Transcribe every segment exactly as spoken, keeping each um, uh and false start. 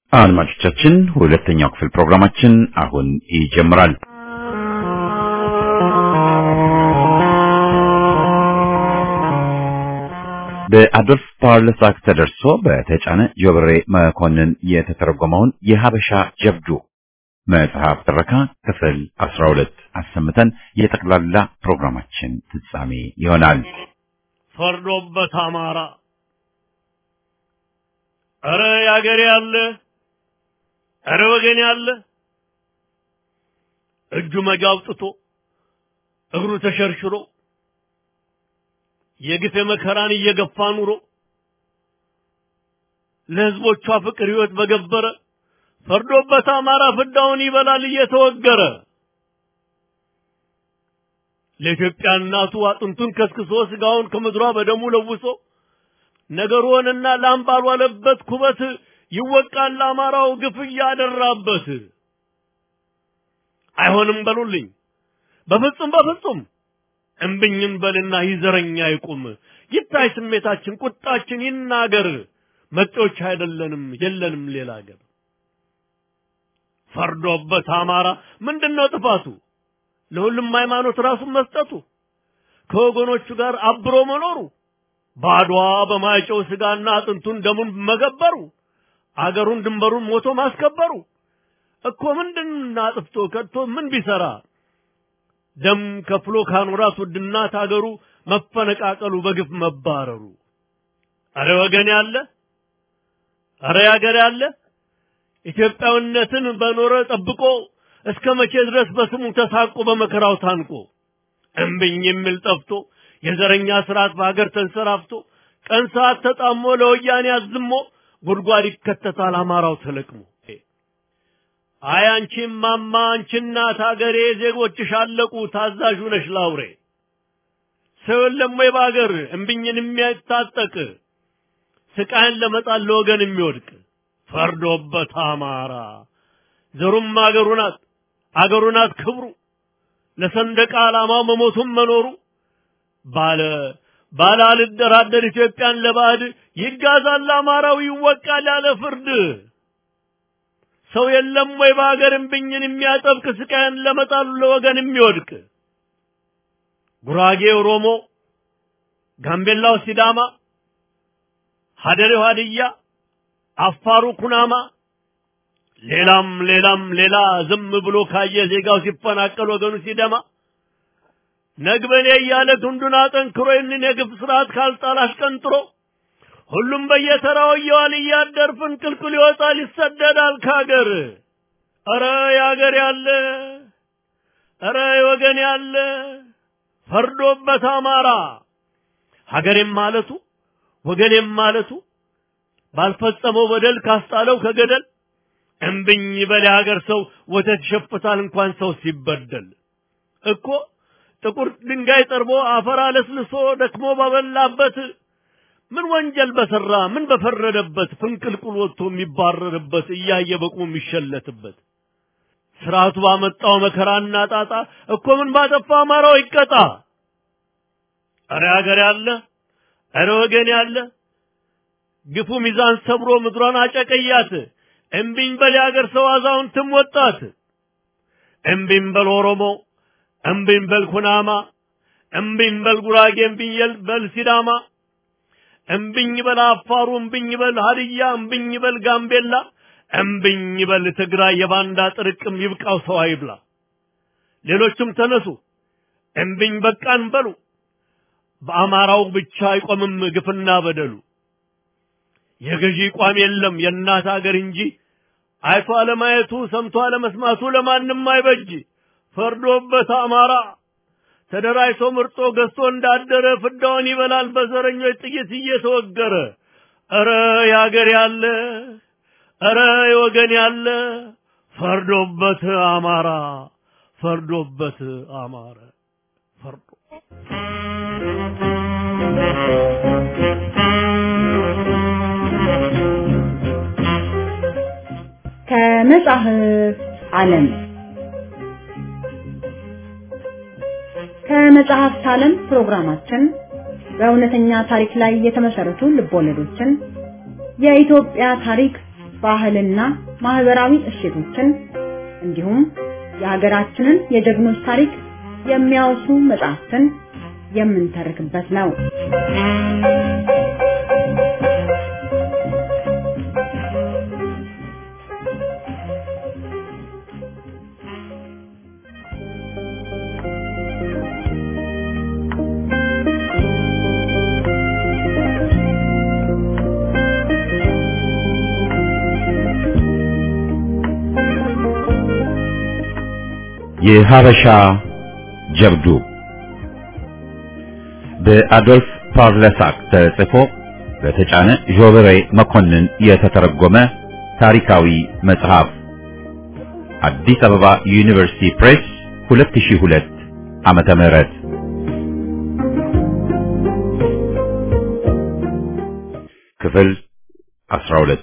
አድማጮቻችን ሁለተኛው ክፍል ፕሮግራማችን አሁን ይጀምራል። በአዶልፍ ፓርለሳክ ተደርሶ በተጫነ ጆብሬ መኮንን የተተረጎመውን የሀበሻ ጀብዱ መጽሐፍ ትረካ ክፍል አስራ ሁለት አሰምተን የጠቅላላ ፕሮግራማችን ፍጻሜ ይሆናል። ፈርዶበት አማራ አረ ያገሬ ያለ አረ ወገን ያለ እጁ መጋውጥቶ እግሩ ተሸርሽሮ የግፍ መከራን እየገፋ ኑሮ ለህዝቦቿ ፍቅር ህይወት በገበረ ፈርዶበት አማራ ፍዳውን ይበላል እየተወገረ ለኢትዮጵያ እናቱ አጥንቱን ከስክሶ ስጋውን ከምድሯ በደሙ ለውሶ ነገሩንና ላምባል ዋለበት ኩበት ይወቃል አማራው ግፍ ያደራበት። አይሆንም በሉልኝ በፍጹም በፍጹም እምብኝን በልና ይዘረኛ ይቁም ይታይ ስሜታችን ቁጣችን ይናገር መጤዎች አይደለንም የለንም ሌላ ሀገር። ፈርዶበት አማራ ምንድነው ጥፋቱ? ለሁሉም ሃይማኖት ራሱን መስጠቱ ከወገኖቹ ጋር አብሮ መኖሩ ባድዋ በማይጨው ስጋና አጥንቱን ደሙን መገበሩ አገሩን ድንበሩን ሞቶ ማስከበሩ እኮ ምንድነው አጥፍቶ ከቶ ምን ቢሰራ ደም ከፍሎ ካኖራት ውድና ታገሩ መፈነቃቀሉ በግፍ መባረሩ። አረ ወገን ያለ አረ ያገር ያለ ኢትዮጵያዊነትን በኖረ ጠብቆ እስከ መቼ ድረስ በስሙ ተሳቆ በመከራው ታንቆ እምብኝ የሚል ጠፍቶ የዘረኛ ስርዓት በሀገር ተንሰራፍቶ ቀን ሰዓት ተጣሞ ለወያኔ አዝሞ ጉድጓድ ይከተታል አማራው ተለቅሞ። አይ አንቺ ማማ አንቺ እናት ሀገሬ ዜጎችሽ አለቁ ታዛዡ ነሽ ላውሬ ሰው ለሞይ ባገር እምብኝን የሚያጣጥቅ ስቃይን ለመጣል ለወገን የሚወድቅ ፈርዶበት አማራ ዘሩም አገሩ ናት አገሩ ናት ክብሩ ለሰንደቅ ዓላማው መሞቱም መኖሩ ባለ ባለ አልደራደር ኢትዮጵያን ለባዕድ ይጋዛል አማራው ይወቃል ያለ ፍርድ። ሰው የለም ወይ በአገር እምብኝን የሚያጠብቅ ስቃይን ለመጣል ለወገን የሚወድቅ ጉራጌ ኦሮሞ ጋምቤላው ሲዳማ ሀደሬው ሀዲያ አፋሩ ኩናማ ሌላም ሌላም ሌላ ዝም ብሎ ካየ ዜጋው ሲፈናቀል ወገኑ ሲደማ ነግበኔ ያለ ዱንዱና ጠንክሮ ይህንን የግፍ ስርዓት ካልጣላሽ ቀንጥሮ ሁሉም በየተራው ይዋል ያደር ፍንቅልቅል ይወጣል ይሰደዳል ካገር። አረ ያገር ያለ አረ ወገን ያለ ፈርዶበት አማራ ሀገሬም ማለቱ ወገኔም ማለቱ ባልፈጸመው በደል ካስጣለው ከገደል እምብኝ በል ሀገር ሰው ወተት ይሸፍታል እንኳን ሰው ሲበደል እኮ ጥቁር ድንጋይ ጠርቦ አፈር አለስልሶ ደክሞ ባበላበት ምን ወንጀል በሰራ ምን በፈረደበት ፍንቅልቁል ወጥቶ የሚባረርበት እያየ በቁም የሚሸለትበት ስርዓቱ ባመጣው መከራና ጣጣ እኮ ምን ባጠፋ አማራው ይቀጣ። አረ ሀገር ያለ አረ ወገን ያለ ግፉ ሚዛን ሰብሮ ምድሯን አጨቀያት እምብኝ በል ሀገር ሰው አዛውንትም ወጣት እምብኝ በል ኦሮሞ እምብኝ በል ኩናማ እምብኝ በል ጉራጌ እምብኝ በል ሲዳማ እምብኝ በል አፋሩ እምብኝ በል ሀዲያ እምብኝ በል ጋምቤላ እምብኝ በል ትግራይ የባንዳ ጥርቅም ይብቃው ሰው አይብላ። ሌሎችም ተነሱ እምብኝ በቃን በሉ በአማራው ብቻ አይቆምም ግፍና በደሉ። የገዢ ቋም የለም የእናት ሀገር እንጂ አይቶ አለማየቱ ሰምቶ አለመስማቱ ለማንም አይበጅ። ፈርዶበት አማራ ተደራይቶ ምርጦ ገዝቶ እንዳደረ ፍዳውን ይበላል በዘረኞች ጥይት እየተወገረ። አረ ያገር ያለ አረ ወገን ያለ ፈርዶበት አማራ ፈርዶበት አማራ ፈርዶ ከመጽሐፍ ዓለም ከመጽሐፍት ዓለም ፕሮግራማችን በእውነተኛ ታሪክ ላይ የተመሰረቱ ልቦለዶችን፣ የኢትዮጵያ ታሪክ ባህልና ማህበራዊ እሴቶችን እንዲሁም የሀገራችንን የጀግኖች ታሪክ የሚያወሱ መጽሐፍትን የምንተርክበት ነው። የሀበሻ ጀብዱ በአዶልፍ ፓርለሳክ ተጽፎ በተጫነ ጆብሬ መኮንን የተተረጎመ ታሪካዊ መጽሐፍ አዲስ አበባ ዩኒቨርሲቲ ፕሬስ ሁለት ሺህ ሁለት ዓመተ ምህረት ክፍል አስራ ሁለት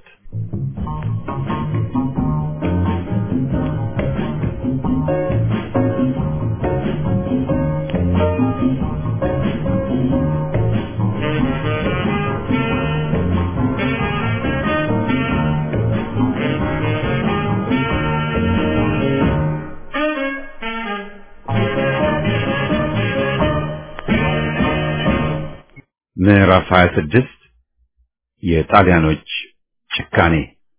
ምዕራፍ ሃያ ስድስት የጣሊያኖች ጭካኔ።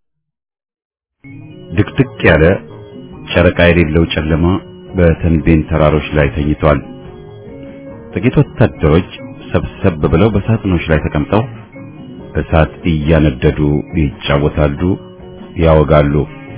ድቅድቅ ያለ ጨረቃ የሌለው ጨለማ በተንቤን ተራሮች ላይ ተኝቷል። ጥቂት ወታደሮች ሰብሰብ ብለው በሳጥኖች ላይ ተቀምጠው እሳት እያነደዱ ይጫወታሉ፣ ያወጋሉ።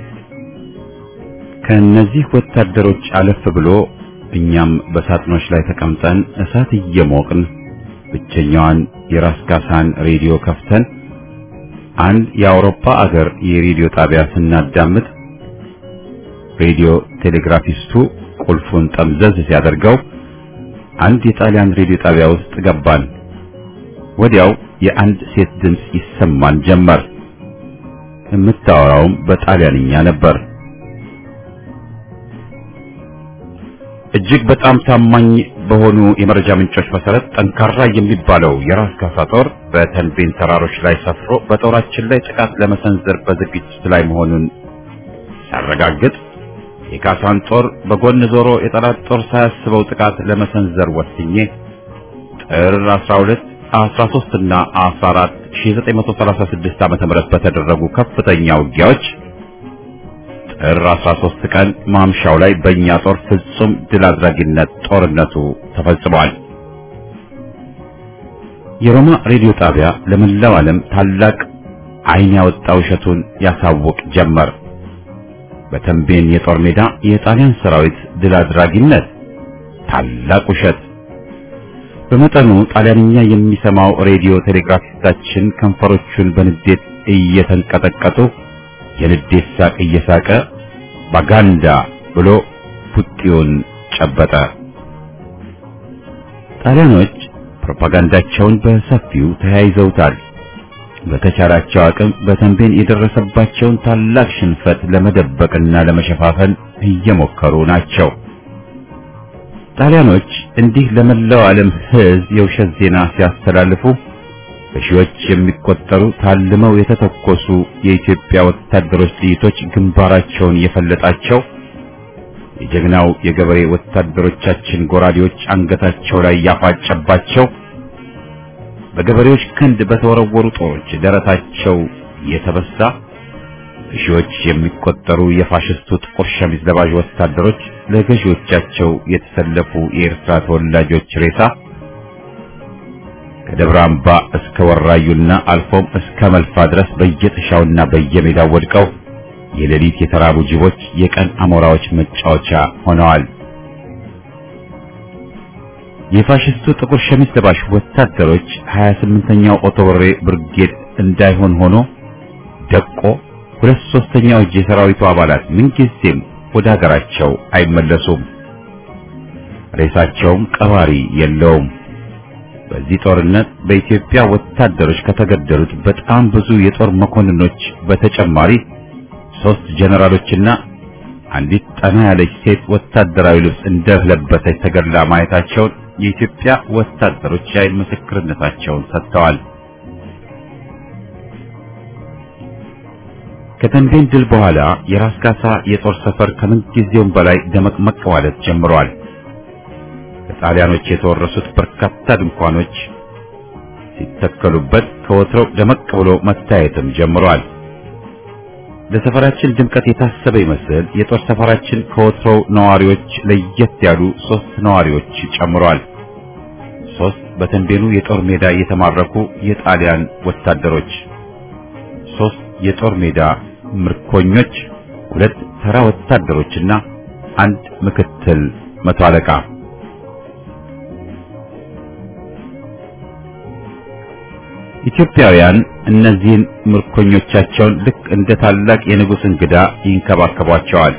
ከነዚህ ወታደሮች አለፍ ብሎ እኛም በሳጥኖች ላይ ተቀምጠን እሳት እየሞቅን ብቸኛዋን የራስ ካሳን ሬዲዮ ከፍተን አንድ የአውሮፓ አገር የሬዲዮ ጣቢያ ስናዳምጥ ሬዲዮ ቴሌግራፊስቱ ቁልፉን ጠምዘዝ ሲያደርገው አንድ የጣሊያን ሬዲዮ ጣቢያ ውስጥ ገባን። ወዲያው የአንድ ሴት ድምጽ ይሰማን ጀመር። የምታወራውም በጣሊያንኛ ነበር። እጅግ በጣም ታማኝ በሆኑ የመረጃ ምንጮች መሰረት ጠንካራ የሚባለው የራስ ካሳ ጦር በተንቤን ተራሮች ላይ ሰፍሮ በጦራችን ላይ ጥቃት ለመሰንዘር በዝግጅት ላይ መሆኑን ሳረጋግጥ የካሳን ጦር በጎን ዞሮ የጠላት ጦር ሳያስበው ጥቃት ለመሰንዘር ወስኜ ጥር አስራ ሁለት አስራ ሶስት እና አስራ አራት ሺህ ዘጠኝ መቶ ሰላሳ ስድስት ዓመተ ምህረት በተደረጉ ከፍተኛ ውጊያዎች ጥር አስራ ሶስት ቀን ማምሻው ላይ በእኛ ጦር ፍጹም ድል አድራጊነት ጦርነቱ ተፈጽሟል። የሮማ ሬዲዮ ጣቢያ ለመላው ዓለም ታላቅ ዓይን ያወጣ ውሸቱን ያሳውቅ ጀመር። በተንቤን የጦር ሜዳ የጣሊያን ሰራዊት ድል አድራጊነት ታላቅ ውሸት። በመጠኑ ጣሊያንኛ የሚሰማው ሬዲዮ ቴሌግራፊስታችን ከንፈሮቹን በንዴት እየተንቀጠቀጡ የንዴት ሳቅ እየሳቀ ባጋንዳ ብሎ ፉጢውን ጨበጠ። ጣሊያኖች ፕሮፓጋንዳቸውን በሰፊው ተያይዘውታል። በተቻላቸው አቅም በተንቤን የደረሰባቸውን ታላቅ ሽንፈት ለመደበቅና ለመሸፋፈን እየሞከሩ ናቸው። ጣሊያኖች እንዲህ ለመላው ዓለም ሕዝብ የውሸት ዜና ሲያስተላልፉ በሺዎች የሚቆጠሩ ታልመው የተተኮሱ የኢትዮጵያ ወታደሮች ጥይቶች ግንባራቸውን የፈለጣቸው፣ የጀግናው የገበሬ ወታደሮቻችን ጎራዴዎች አንገታቸው ላይ ያፋጨባቸው፣ በገበሬዎች ክንድ በተወረወሩ ጦሮች ደረታቸው የተበሳ በሺዎች የሚቆጠሩ የፋሽስቱ ጥቁር ሸሚዝ ለባዥ ወታደሮች ለገዢዎቻቸው የተሰለፉ የኤርትራ ተወላጆች ሬሳ ከደብረ አምባ እስከ ወራዩና አልፎም እስከ መልፋ ድረስ በየጥሻውና በየሜዳው ወድቀው የሌሊት የተራቡ ጅቦች የቀን አሞራዎች መጫወቻ ሆነዋል። የፋሽስቱ ጥቁር ሸሚዝ ለባሽ ወታደሮች ሀያ ስምንተኛው ኦቶብሬ ብርጌድ እንዳይሆን ሆኖ ደቆ ሁለት ሶስተኛው እጅ የሰራዊቱ አባላት ምንጊዜም ወደ ሀገራቸው አይመለሱም። ሬሳቸውም ቀባሪ የለውም። በዚህ ጦርነት በኢትዮጵያ ወታደሮች ከተገደሉት በጣም ብዙ የጦር መኮንኖች በተጨማሪ ሶስት ጀነራሎችና አንዲት ጠና ያለች ሴት ወታደራዊ ልብስ እንደለበሰች ተገድላ ማየታቸውን የኢትዮጵያ ወታደሮች የዓይን ምስክርነታቸውን ሰጥተዋል። ከተንቤን ድል በኋላ የራስ ካሳ የጦር ሰፈር ከምን ጊዜውም በላይ ደመቅመቅ ማለት ጀምሯል። ከጣሊያኖች የተወረሱት በርካታ ድንኳኖች ሲተከሉበት ከወትሮው ደመቅ ብሎ መታየትም ጀምሯል። ለሰፈራችን ድምቀት የታሰበ ይመስል የጦር ሰፈራችን ከወትሮው ነዋሪዎች ለየት ያሉ ሶስት ነዋሪዎች ጨምሯል። ሶስት በተንቤኑ የጦር ሜዳ የተማረኩ የጣሊያን ወታደሮች፣ ሶስት የጦር ሜዳ ምርኮኞች፣ ሁለት ተራ ወታደሮችና አንድ ምክትል መቶ አለቃ። ኢትዮጵያውያን እነዚህን ምርኮኞቻቸውን ልክ እንደ ታላቅ የንጉሥ እንግዳ ይንከባከቧቸዋል።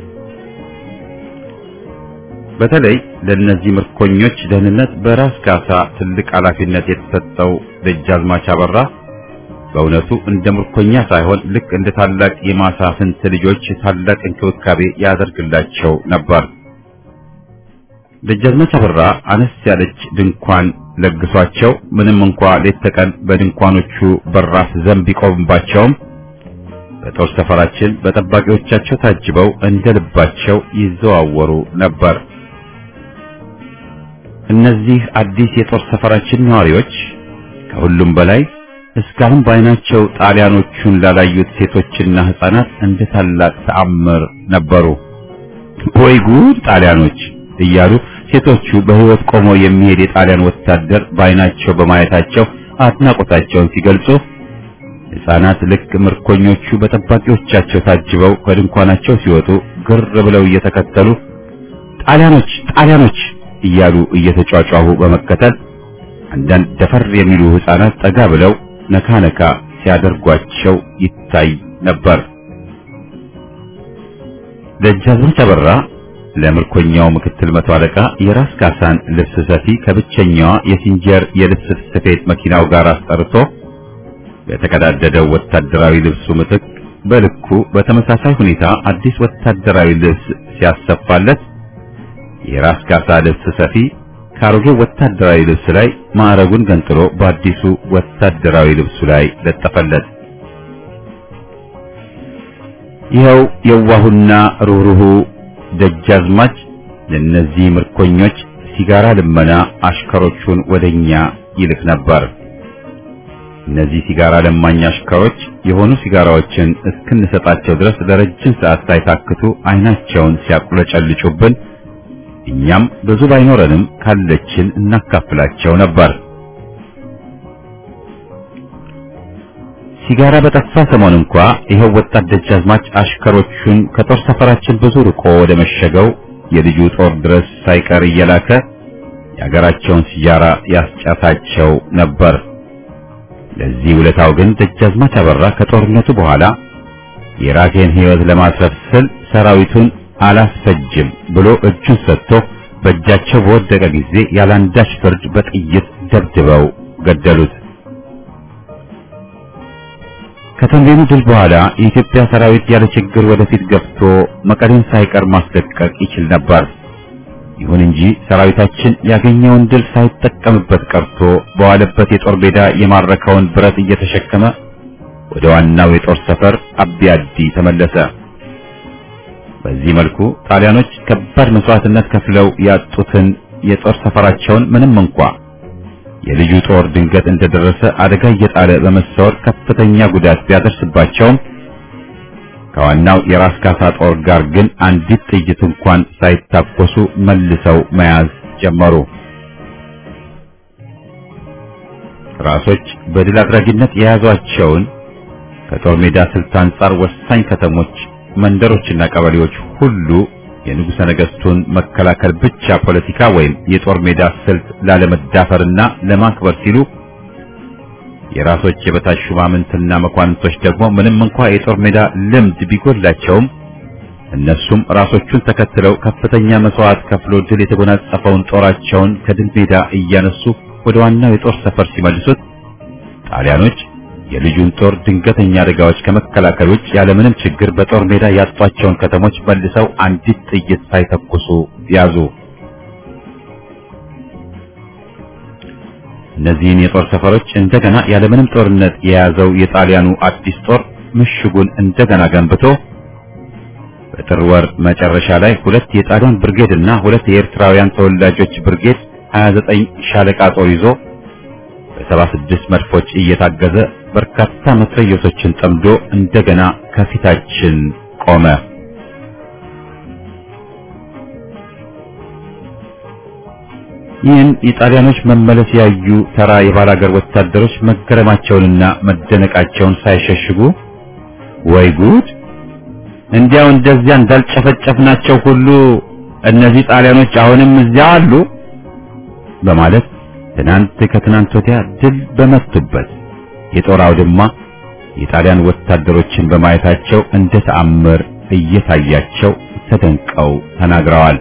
በተለይ ለእነዚህ ምርኮኞች ደህንነት በራስ ካሳ ትልቅ ኃላፊነት የተሰጠው ደጃዝማች አበራ በእውነቱ እንደ ምርኮኛ ሳይሆን ልክ እንደ ታላቅ የማሳፍንት ልጆች ታላቅ እንክብካቤ ያደርግላቸው ነበር። ደጃዝማች አበራ አነስ ያለች ድንኳን ለግሷቸው ምንም እንኳ ሌት ተቀን በድንኳኖቹ በራፍ ዘንብ ቢቆምባቸውም በጦር ሰፈራችን በጠባቂዎቻቸው ታጅበው እንደ ልባቸው ይዘዋወሩ ነበር። እነዚህ አዲስ የጦር ሰፈራችን ነዋሪዎች ከሁሉም በላይ እስካሁን ባይናቸው ጣሊያኖቹን ላላዩት ሴቶችና ሕፃናት እንደ ታላቅ ተአምር ነበሩ። ወይ ጉድ ጣሊያኖች እያሉ ሴቶቹ በሕይወት ቆሞ የሚሄድ የጣሊያን ወታደር ባይናቸው በማየታቸው አድናቆታቸውን ሲገልጹ፣ ሕፃናት ልክ ምርኮኞቹ በጠባቂዎቻቸው ታጅበው ከድንኳናቸው ሲወጡ ግር ብለው እየተከተሉ ጣሊያኖች ጣሊያኖች እያሉ እየተጫጫሁ በመከተል አንዳንድ ደፈር የሚሉ ሕፃናት ጠጋ ብለው ነካ ነካ ሲያደርጓቸው ይታይ ነበር። ደጃዝማች አበራ ለምርኮኛው ምክትል መቶ አለቃ የራስ ካሳን ልብስ ሰፊ ከብቸኛዋ የሲንጀር የልብስ ስፌት መኪናው ጋር አስጠርቶ በተቀዳደደው ወታደራዊ ልብሱ ምትክ በልኩ በተመሳሳይ ሁኔታ አዲስ ወታደራዊ ልብስ ሲያሰፋለት የራስ ካሳ ልብስ ሰፊ ካሮጌው ወታደራዊ ልብስ ላይ ማዕረጉን ገንጥሎ በአዲሱ ወታደራዊ ልብሱ ላይ ለጠፈለት። ይኸው የዋሁና ሩህሩሁ ደጃዝማች ለነዚህ ምርኮኞች ሲጋራ ልመና አሽከሮቹን ወደኛ ይልክ ነበር። እነዚህ ሲጋራ ለማኝ አሽከሮች የሆኑ ሲጋራዎችን እስክንሰጣቸው ድረስ ለረጅም ሰዓት ሳይታክቱ አይናቸውን ሲያቁለጨልጩብን እኛም ብዙ ባይኖረንም ካለችን እናካፍላቸው ነበር። ሲጋራ በጠፋ ሰሞን እንኳ ይሄው ወጣት ደጃዝማች አሽከሮቹን ከጦር ሰፈራችን ብዙ ርቆ ወደ መሸገው የልጁ ጦር ድረስ ሳይቀር እየላከ የሀገራቸውን ሲጋራ ያስጫታቸው ነበር። ለዚህ ውለታው ግን ደጃዝማች አበራ ከጦርነቱ በኋላ የራሴን ሕይወት ለማስረፍ ስል ሰራዊቱን አላስፈጅም ብሎ እጁን ሰጥቶ በእጃቸው በወደቀ ጊዜ ያላንዳች ፍርድ በጥይት ደብድበው ገደሉት። ከተንቤኑ ድል በኋላ የኢትዮጵያ ሰራዊት ያለ ችግር ወደፊት ገብቶ መቀሌን ሳይቀር ማስለቀቅ ይችል ነበር። ይሁን እንጂ ሰራዊታችን ያገኘውን ድል ሳይጠቀምበት ቀርቶ በዋለበት የጦር ሜዳ የማረከውን ብረት እየተሸከመ ወደ ዋናው የጦር ሰፈር አቢያዲ ተመለሰ። በዚህ መልኩ ጣሊያኖች ከባድ መስዋዕትነት ከፍለው ያጡትን የጦር ሰፈራቸውን ምንም እንኳ የልጁ ጦር ድንገት እንደደረሰ አደጋ እየጣለ በመሰወር ከፍተኛ ጉዳት ቢያደርስባቸውም ከዋናው የራስ ካሳ ጦር ጋር ግን አንዲት ጥይት እንኳን ሳይታኮሱ መልሰው መያዝ ጀመሩ። ራሶች በድል አድራጊነት የያዟቸውን ከጦር ሜዳ ስልት አንጻር ወሳኝ ከተሞች፣ መንደሮችና ቀበሌዎች ሁሉ የንጉሠ ነገሥቱን መከላከል ብቻ ፖለቲካ ወይም የጦር ሜዳ ስልት ላለመዳፈርና ለማክበር ሲሉ የራሶች የበታች ሹማምንትና መኳንንቶች ደግሞ ምንም እንኳን የጦር ሜዳ ልምድ ቢጎላቸውም እነሱም ራሶቹን ተከትለው ከፍተኛ መስዋዕት ከፍሎ ድል የተጎናጸፈውን ጦራቸውን ከድል ሜዳ እያነሱ ወደ ዋናው የጦር ሰፈር ሲመልሱት ጣሊያኖች የልጁን ጦር ድንገተኛ አደጋዎች ከመከላከል ውጭ ያለምንም ችግር በጦር ሜዳ ያጧቸውን ከተሞች መልሰው አንዲት ጥይት ሳይተኩሱ ያዙ። እነዚህን የጦር ሰፈሮች እንደገና ያለምንም ጦርነት የያዘው የጣሊያኑ አዲስ ጦር ምሽጉን እንደገና ገንብቶ በጥር ወር መጨረሻ ላይ ሁለት የጣሊያን ብርጌድና ሁለት የኤርትራውያን ተወላጆች ብርጌድ ሀያ ዘጠኝ ሻለቃ ጦር ይዞ በሰባ ስድስት መድፎች እየታገዘ በርካታ መትረየሶችን ጠምዶ እንደገና ከፊታችን ቆመ። ይህን የጣሊያኖች መመለስ ያዩ ተራ የባላገር ወታደሮች መገረማቸውንና መደነቃቸውን ሳይሸሽጉ ወይ ጉድ! እንዲያው እንደዚያ እንዳልጨፈጨፍናቸው ሁሉ እነዚህ ጣሊያኖች አሁንም እዚያ አሉ በማለት ትናንት ከትናንት ወዲያ ድል በመቱበት የጦር አውድማ የጣሊያን ወታደሮችን በማየታቸው እንደ ተአምር እየታያቸው ተደንቀው ተናግረዋል።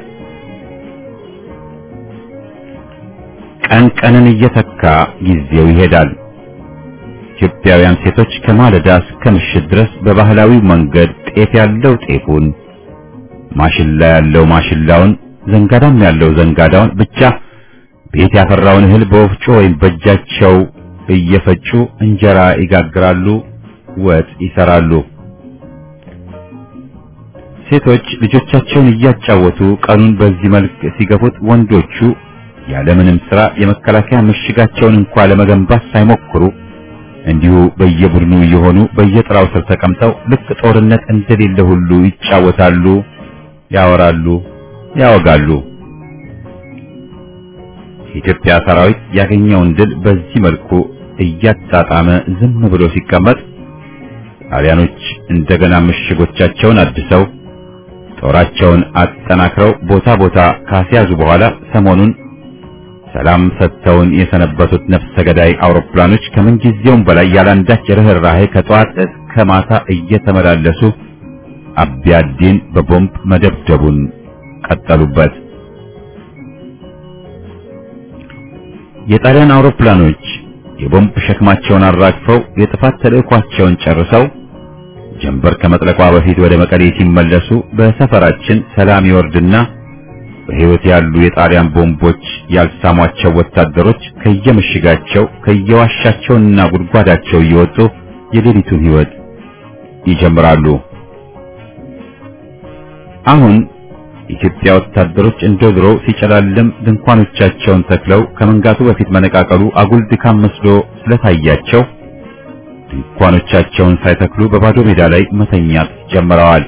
ቀን ቀንን እየተካ ጊዜው ይሄዳል። ኢትዮጵያውያን ሴቶች ከማለዳ እስከ ምሽት ድረስ በባህላዊ መንገድ ጤፍ ያለው ጤፉን፣ ማሽላ ያለው ማሽላውን፣ ዘንጋዳም ያለው ዘንጋዳውን ብቻ ቤት ያፈራውን እህል በወፍጮ ወይም በእጃቸው እየፈጩ እንጀራ ይጋግራሉ፣ ወጥ ይሰራሉ። ሴቶች ልጆቻቸውን እያጫወቱ ቀኑን በዚህ መልክ ሲገፉት፣ ወንዶቹ ያለምንም ስራ የመከላከያ ምሽጋቸውን እንኳን ለመገንባት ሳይሞክሩ እንዲሁ በየቡድኑ የሆኑ በየጥራው ስር ተቀምጠው ልክ ጦርነት እንደሌለ ሁሉ ይጫወታሉ፣ ያወራሉ፣ ያወጋሉ። የኢትዮጵያ ሰራዊት ያገኘውን ድል በዚህ መልኩ እያጣጣመ ዝም ብሎ ሲቀመጥ ጣሊያኖች እንደገና ምሽጎቻቸውን አድሰው ጦራቸውን አጠናክረው ቦታ ቦታ ካስያዙ በኋላ ሰሞኑን ሰላም ሰጥተውን የሰነበቱት ነፍሰ ገዳይ አውሮፕላኖች ከምንጊዜውም በላይ ያላንዳች ርህራሄ ከጠዋት እስከ ማታ እየተመላለሱ አቢያዲን በቦምብ መደብደቡን ቀጠሉበት። የጣሊያን አውሮፕላኖች የቦምብ ሸክማቸውን አራግፈው የጥፋት ተልዕኳቸውን ጨርሰው ጀንበር ከመጥለቋ በፊት ወደ መቀሌ ሲመለሱ በሰፈራችን ሰላም ይወርድና በሕይወት ያሉ የጣሊያን ቦምቦች ያልሳሟቸው ወታደሮች ከየምሽጋቸው ከየዋሻቸውና ጉድጓዳቸው እየወጡ የሌሊቱን ሕይወት ይጀምራሉ። አሁን የኢትዮጵያ ወታደሮች እንደድሮ ሲጨላልም ድንኳኖቻቸውን ተክለው ከመንጋቱ በፊት መነቃቀሉ አጉል ድካም መስሎ ስለታያቸው ድንኳኖቻቸውን ሳይተክሉ በባዶ ሜዳ ላይ መተኛት ጀምረዋል።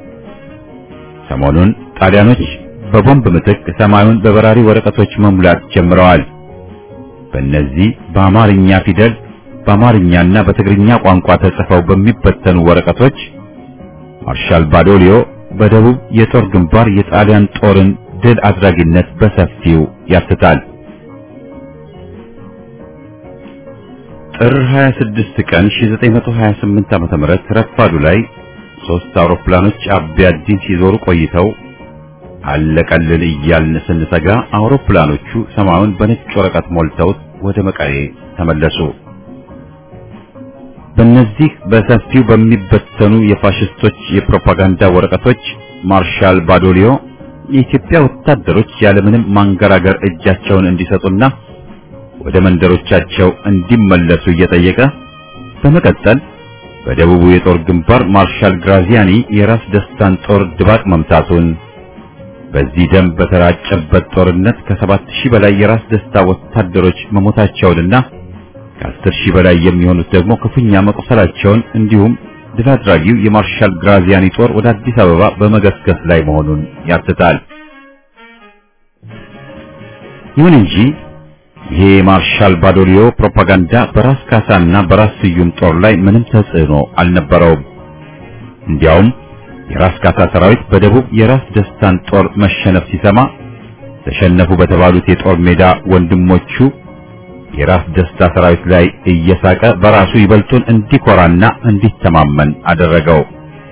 ሰሞኑን ጣሊያኖች በቦምብ ምትክ ሰማዩን በበራሪ ወረቀቶች መሙላት ጀምረዋል። በእነዚህ በአማርኛ ፊደል በአማርኛና በትግርኛ ቋንቋ ተጽፈው በሚበተኑ ወረቀቶች ማርሻል ባዶሊዮ በደቡብ የጦር ግንባር የጣሊያን ጦርን ድል አድራጊነት በሰፊው ያትታል። ጥር ሀያ ስድስት ቀን ሺህ ዘጠኝ መቶ ሀያ ስምንት ዓመተ ምህረት ረፋዱ ላይ ሶስት አውሮፕላኖች አቢያዲን ሲዞሩ ቆይተው አለቀልን እያልን ስንሰጋ አውሮፕላኖቹ ሰማዩን በነጭ ወረቀት ሞልተው ወደ መቀሌ ተመለሱ። በእነዚህ በሰፊው በሚበተኑ የፋሽስቶች የፕሮፓጋንዳ ወረቀቶች ማርሻል ባዶሊዮ የኢትዮጵያ ወታደሮች ያለምንም ማንገራገር እጃቸውን እንዲሰጡና ወደ መንደሮቻቸው እንዲመለሱ እየጠየቀ በመቀጠል በደቡቡ የጦር ግንባር ማርሻል ግራዚያኒ የራስ ደስታን ጦር ድባቅ መምታቱን በዚህ ደም በተራጨበት ጦርነት ከሰባት ሺህ በላይ የራስ ደስታ ወታደሮች መሞታቸውንና ከአስር ሺህ በላይ የሚሆኑት ደግሞ ክፉኛ መቆሰላቸውን እንዲሁም ድል አድራጊው የማርሻል ግራዚያኒ ጦር ወደ አዲስ አበባ በመገስገስ ላይ መሆኑን ያትታል። ይሁን እንጂ ይሄ ማርሻል ባዶሊዮ ፕሮፓጋንዳ በራስ ካሳና በራስ ስዩም ጦር ላይ ምንም ተጽዕኖ አልነበረውም። እንዲያውም የራስ ካሳ ሰራዊት በደቡብ የራስ ደስታን ጦር መሸነፍ ሲሰማ ተሸነፉ በተባሉት የጦር ሜዳ ወንድሞቹ የራስ ደስታ ሰራዊት ላይ እየሳቀ በራሱ ይበልጡን እንዲኮራና እንዲተማመን አደረገው።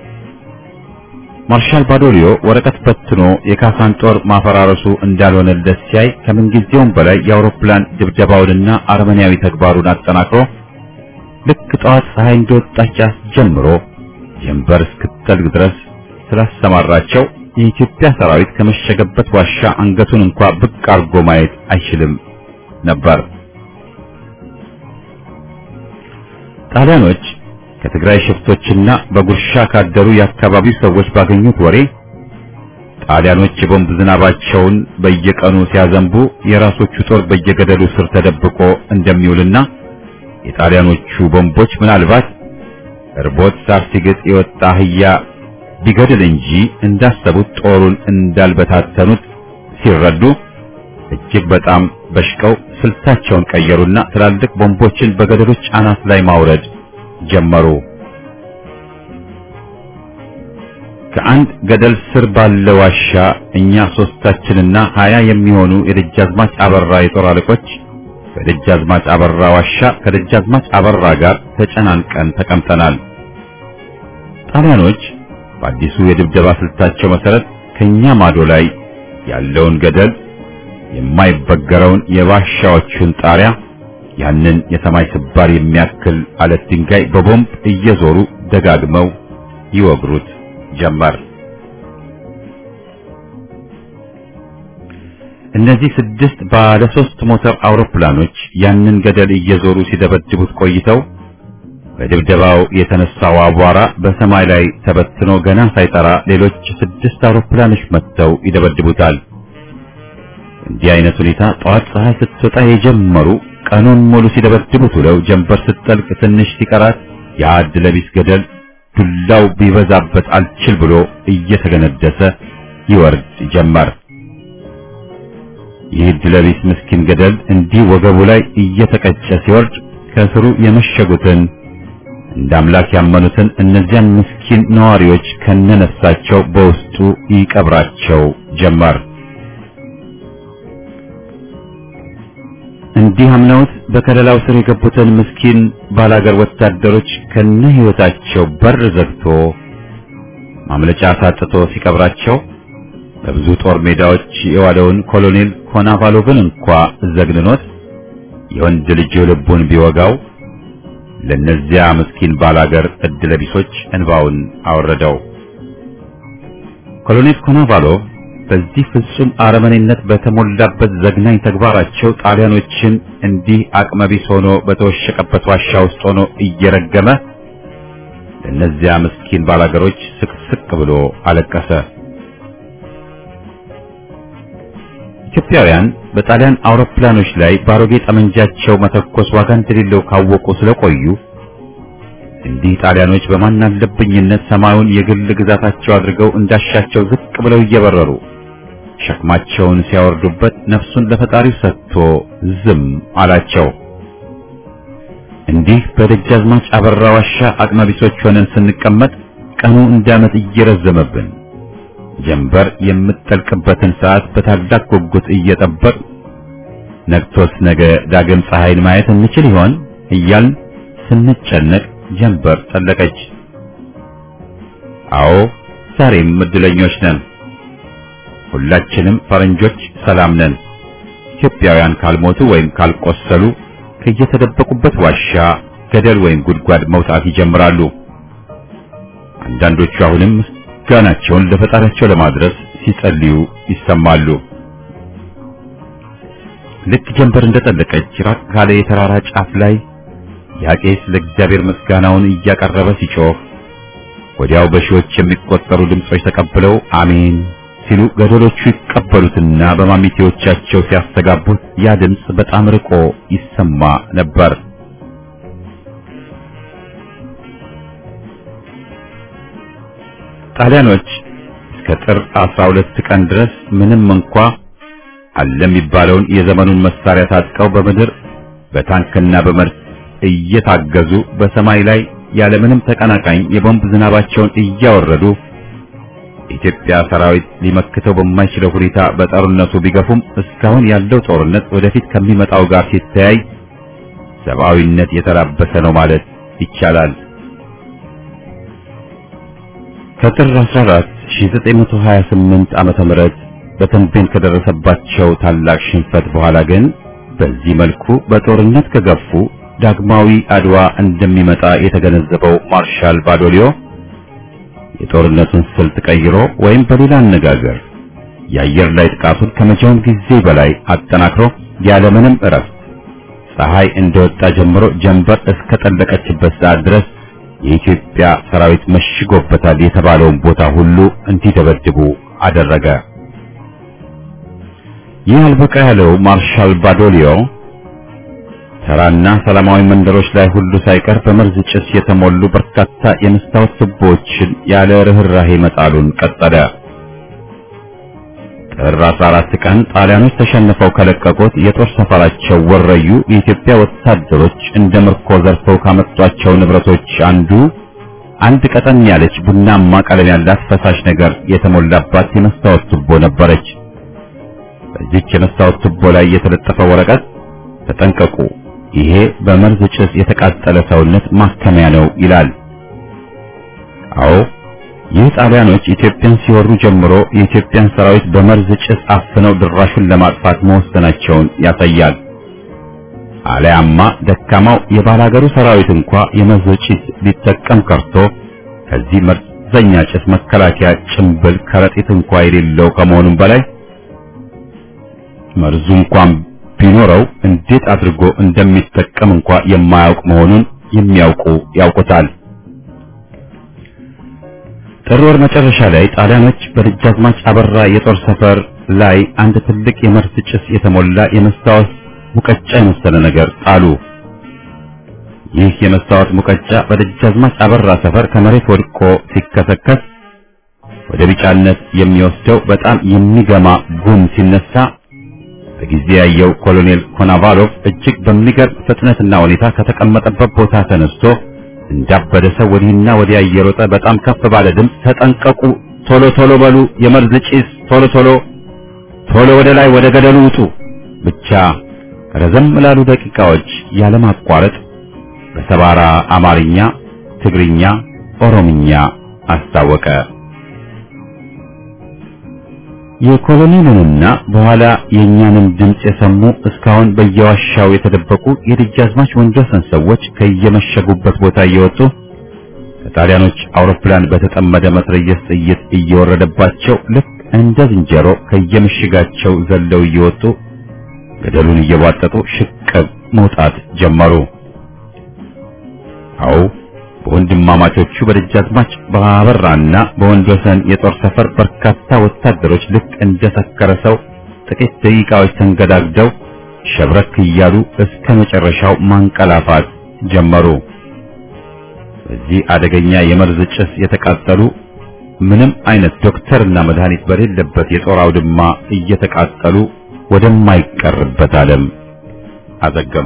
ማርሻል ባዶሊዮ ወረቀት በትኖ የካሳን ጦር ማፈራረሱ እንዳልሆነለት ሲያይ ከምንጊዜውም በላይ የአውሮፕላን ድብደባውንና አረመኔያዊ ተግባሩን አጠናክሮ ልክ ጠዋት ፀሐይ እንደወጣች ጀምሮ ጀንበር እስክትጠልቅ ድረስ ስላሰማራቸው የኢትዮጵያ ሰራዊት ከመሸገበት ዋሻ አንገቱን እንኳን ብቅ አርጎ ማየት አይችልም ነበር። ጣሊያኖች ከትግራይ ሽፍቶችና በጉርሻ ካደሩ የአካባቢው ሰዎች ባገኙት ወሬ ጣሊያኖች የቦምብ ዝናባቸውን በየቀኑ ሲያዘንቡ የራሶቹ ጦር በየገደሉ ስር ተደብቆ እንደሚውልና የጣሊያኖቹ ቦምቦች ምናልባት እርቦት ሳር ሲግጥ የወጣ አህያ ቢገድል እንጂ እንዳሰቡት ጦሩን እንዳልበታተኑት ሲረዱ እጅግ በጣም በሽቀው ስልታቸውን ቀየሩና ትላልቅ ቦምቦችን በገደሎች አናት ላይ ማውረድ ጀመሩ። ከአንድ ገደል ስር ባለ ዋሻ እኛ ሶስታችንና ሀያ የሚሆኑ የደጃዝማች አበራ የጦር አለቆች በደጃዝማች አበራ ዋሻ ከደጃዝማች አበራ ጋር ተጨናንቀን ተቀምጠናል። ጣሊያኖች በአዲሱ የድብደባ ስልታቸው መሰረት ከኛ ማዶ ላይ ያለውን ገደል የማይበገረውን የዋሻዎቹን ጣሪያ ያንን የሰማይ ስባር የሚያክል አለት ድንጋይ በቦምብ እየዞሩ ደጋግመው ይወግሩት ጀመር። እነዚህ ስድስት ባለ ሶስት ሞተር አውሮፕላኖች ያንን ገደል እየዞሩ ሲደበድቡት ቆይተው በድብደባው የተነሳው አቧራ በሰማይ ላይ ተበትኖ ገና ሳይጠራ ሌሎች ስድስት አውሮፕላኖች መጥተው ይደበድቡታል። እንዲህ አይነት ሁኔታ ጠዋት ፀሐይ ስትወጣ የጀመሩ ቀኑን ሙሉ ሲደበድቡት ውለው ጀንበር ስትጠልቅ ትንሽ ሲቀራት ያ ዕድለቢስ ገደል ዱላው ቢበዛበት አልችል ብሎ እየተገነደሰ ይወርድ ጀመር። ይህ ዕድለቢስ ምስኪን ገደል እንዲህ ወገቡ ላይ እየተቀጨ ሲወርድ ከስሩ የመሸጉትን እንደ አምላክ ያመኑትን እነዚያን ምስኪን ነዋሪዎች ከነነፍሳቸው በውስጡ ይቀብራቸው ጀመር። እንዲህ አምነውት በከለላው ስር የገቡትን ምስኪን ባላገር ወታደሮች ከነ ሕይወታቸው በር ዘግቶ ማምለጫ ሳጥቶ ሲቀብራቸው በብዙ ጦር ሜዳዎች የዋለውን ኮሎኔል ኮናቫሎቭን እንኳ ዘግንኖት የወንድ ልጅ ልቡን ቢወጋው ለነዚያ ምስኪን ባላገር ዕድለቢሶች እንባውን አወረደው። ኮሎኔል ኮናቫሎቭ በዚህ ፍጹም አረመኔነት በተሞላበት ዘግናኝ ተግባራቸው ጣሊያኖችን እንዲህ አቅመቢስ ሆኖ በተወሸቀበት ዋሻ ውስጥ ሆኖ እየረገመ ለነዚያ ምስኪን ባላገሮች ስቅስቅ ብሎ አለቀሰ። ኢትዮጵያውያን በጣሊያን አውሮፕላኖች ላይ ባሮጌ ጠመንጃቸው መተኮስ ዋጋ እንደሌለው ካወቁ ስለቆዩ እንዲህ ጣሊያኖች በማናለብኝነት ሰማዩን የግል ግዛታቸው አድርገው እንዳሻቸው ዝቅ ብለው እየበረሩ ሸክማቸውን ሲያወርዱበት ነፍሱን ለፈጣሪው ሰጥቶ ዝም አላቸው። እንዲህ በደጃዝማች አበራ ዋሻ አቅመቢሶች ሆነን ስንቀመጥ ቀኑ እንዳመት እየረዘመብን ጀንበር የምትጠልቅበትን ሰዓት በታላቅ ጉጉት እየጠበቅ ነግቶስ ነገ ዳግም ፀሐይን ማየት እንችል ይሆን እያልን ስንጨነቅ ጀንበር ጠለቀች። አዎ ዛሬም እድለኞች ነን። ሁላችንም ፈረንጆች ሰላም ነን። ኢትዮጵያውያን ካልሞቱ ወይም ካልቆሰሉ ከየተደበቁበት ዋሻ ገደል ወይም ጉድጓድ መውጣት ይጀምራሉ። አንዳንዶቹ አሁንም ምስጋናቸውን ለፈጣሪያቸው ለማድረስ ሲጸልዩ ይሰማሉ። ልክ ጀንበር እንደጠለቀች ራቅ ካለ የተራራ ጫፍ ላይ ያቄስ ለእግዚአብሔር ምስጋናውን እያቀረበ ሲጮህ ወዲያው በሺዎች የሚቆጠሩ ድምጾች ተቀብለው አሜን ሲሉ ገደሎቹ ይቀበሉትና በማሚቴዎቻቸው ሲያስተጋቡት ያ ድምጽ በጣም ርቆ ይሰማ ነበር። ጣሊያኖች እስከ ጥር አስራ ሁለት ቀን ድረስ ምንም እንኳ አለ የሚባለውን የዘመኑን መሳሪያ ታጥቀው በምድር በታንክና በመድፍ እየታገዙ በሰማይ ላይ ያለምንም ተቀናቃኝ የቦምብ ዝናባቸውን እያወረዱ ኢትዮጵያ ሰራዊት ሊመክተው በማይችለው ሁኔታ በጦርነቱ ቢገፉም እስካሁን ያለው ጦርነት ወደፊት ከሚመጣው ጋር ሲተያይ ሰብአዊነት የተላበሰ ነው ማለት ይቻላል። ከጥር አስራ አራት ሺህ ዘጠኝ መቶ ሀያ ስምንት ዓመተ ምህረት በተንቤን ከደረሰባቸው ታላቅ ሽንፈት በኋላ ግን በዚህ መልኩ በጦርነት ከገፉ ዳግማዊ አድዋ እንደሚመጣ የተገነዘበው ማርሻል ባዶሊዮ የጦርነቱን ስልት ቀይሮ ወይም በሌላ አነጋገር የአየር ላይ ጥቃቱን ከመቼውም ጊዜ በላይ አጠናክሮ ያለምንም እረፍት ፀሐይ እንደወጣ ጀምሮ ጀንበር እስከ ጠለቀችበት ሰዓት ድረስ የኢትዮጵያ ሰራዊት መሽጎበታል የተባለውን ቦታ ሁሉ እንዲደበድቡ አደረገ። ይህ አልበቃ ያለው ማርሻል ባዶሊዮ ተራና ሰላማዊ መንደሮች ላይ ሁሉ ሳይቀር በመርዝ ጭስ የተሞሉ በርካታ የመስታወት ቱቦዎችን ያለ ርህራሄ መጣሉን ቀጠለ። ጥር አስራ አራት ቀን ጣሊያኖች ተሸንፈው ከለቀቁት የጦር ሰፈራቸው ወረዩ የኢትዮጵያ ወታደሮች እንደ ምርኮ ዘርፈው ካመጧቸው ንብረቶች አንዱ አንድ ቀጠን ያለች ቡናማ ቀለም ያላት ፈሳሽ ነገር የተሞላባት የመስታወት ቱቦ ነበረች። በዚህች የመስታወት ቱቦ ላይ የተለጠፈ ወረቀት ተጠንቀቁ፣ ይሄ በመርዝ ጭስ የተቃጠለ ሰውነት ማከሚያ ነው ይላል። አዎ ይህ ጣሊያኖች ኢትዮጵያን ሲወሩ ጀምሮ የኢትዮጵያን ሰራዊት በመርዝ ጭስ አፍነው ድራሹን ለማጥፋት መወሰናቸውን ያሳያል። አለያማ ደካማው የባላገሩ ሰራዊት እንኳ የመርዝ ጭስ ሊጠቀም ቀርቶ ከዚህ መርዘኛ ጭስ መከላከያ ጭንብል ከረጢት እንኳ የሌለው ከመሆኑም በላይ መርዙ እንኳን ቢኖረው እንዴት አድርጎ እንደሚጠቀም እንኳ የማያውቅ መሆኑን የሚያውቁ ያውቁታል። ጥር ወር መጨረሻ ላይ ጣሊያኖች በደጃዝማች አበራ የጦር ሰፈር ላይ አንድ ትልቅ የመርዝ ጭስ የተሞላ የመስታወት ሙቀጫ የመሰለ ነገር ጣሉ። ይህ የመስታወት ሙቀጫ በደጃዝማች አበራ ሰፈር ከመሬት ወድቆ ሲከሰከስ ወደ ቢጫነት የሚወስደው በጣም የሚገማ ጉም ሲነሳ በጊዜ ያየው ኮሎኔል ኮናቫሎቭ እጅግ በሚገርም ፍጥነትና ሁኔታ ከተቀመጠበት ቦታ ተነስቶ እንዳበደ ሰው ወዲህና ወዲያ እየሮጠ በጣም ከፍ ባለ ድምፅ ተጠንቀቁ፣ ቶሎ ቶሎ በሉ፣ የመርዝ ጭስ፣ ቶሎ ቶሎ ቶሎ ወደ ላይ ወደ ገደሉ ውጡ ብቻ ረዘም ላሉ ደቂቃዎች ያለማቋረጥ በሰባራ አማርኛ፣ ትግርኛ፣ ኦሮምኛ አስታወቀ። የኮሎኔሉንና በኋላ የኛንም ድምጽ የሰሙ እስካሁን በየዋሻው የተደበቁ የደጃዝማች ወንድወሰን ሰዎች ከየመሸጉበት ቦታ እየወጡ ከጣሊያኖች አውሮፕላን በተጠመደ መትረየስ ጥይት እየወረደባቸው ልክ እንደ ዝንጀሮ ከየምሽጋቸው ዘለው እየወጡ ገደሉን እየቧጠጡ ሽቅብ መውጣት ጀመሩ። አው በወንድማማቾቹ በደጃዝማች ባበራና በወንድወሰን የጦር ሰፈር በርካታ ወታደሮች ልክ እንደ ሰከረ ሰው ጥቂት ደቂቃዎች ተንገዳግደው ሸብረክ እያሉ እስከ መጨረሻው ማንቀላፋት ጀመሩ። በዚህ አደገኛ የመርዝ ጭስ የተቃጠሉ ምንም አይነት ዶክተርና መድኃኒት በሌለበት የጦር አውድማ እየተቃጠሉ ወደማይቀርበት ዓለም አዘገሙ።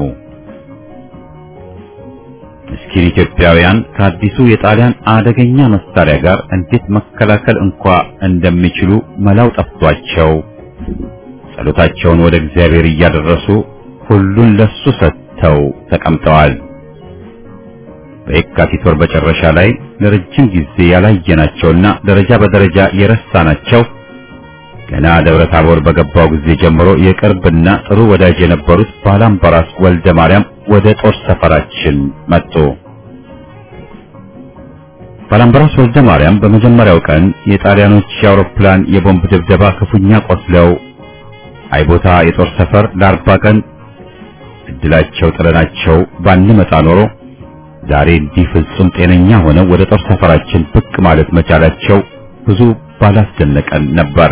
ምስኪን ኢትዮጵያውያን ከአዲሱ የጣሊያን አደገኛ መሳሪያ ጋር እንዴት መከላከል እንኳ እንደሚችሉ መላው ጠፍቷቸው ጸሎታቸውን ወደ እግዚአብሔር እያደረሱ ሁሉን ለሱ ሰጥተው ተቀምጠዋል። በየካቲት ወር መጨረሻ ላይ ለረጅም ጊዜ ያላየናቸውና ደረጃ በደረጃ የረሳናቸው ገና ደብረ ታቦር በገባው ጊዜ ጀምሮ የቅርብና ጥሩ ወዳጅ የነበሩት ባላምባራስ ወልደ ማርያም ወደ ጦር ሰፈራችን መጡ። ባላምባራስ ወልደ ማርያም በመጀመሪያው ቀን የጣሊያኖች የአውሮፕላን የቦምብ ድብደባ ክፉኛ ቆስለው አይቦታ የጦር ሰፈር ለአርባ ቀን እድላቸው ጥለናቸው ባንመጣ ኖሮ ዛሬ እንዲህ ፍጹም ጤነኛ ሆነው ወደ ጦር ሰፈራችን ብቅ ማለት መቻላቸው ብዙ ባላስደነቀን ነበር።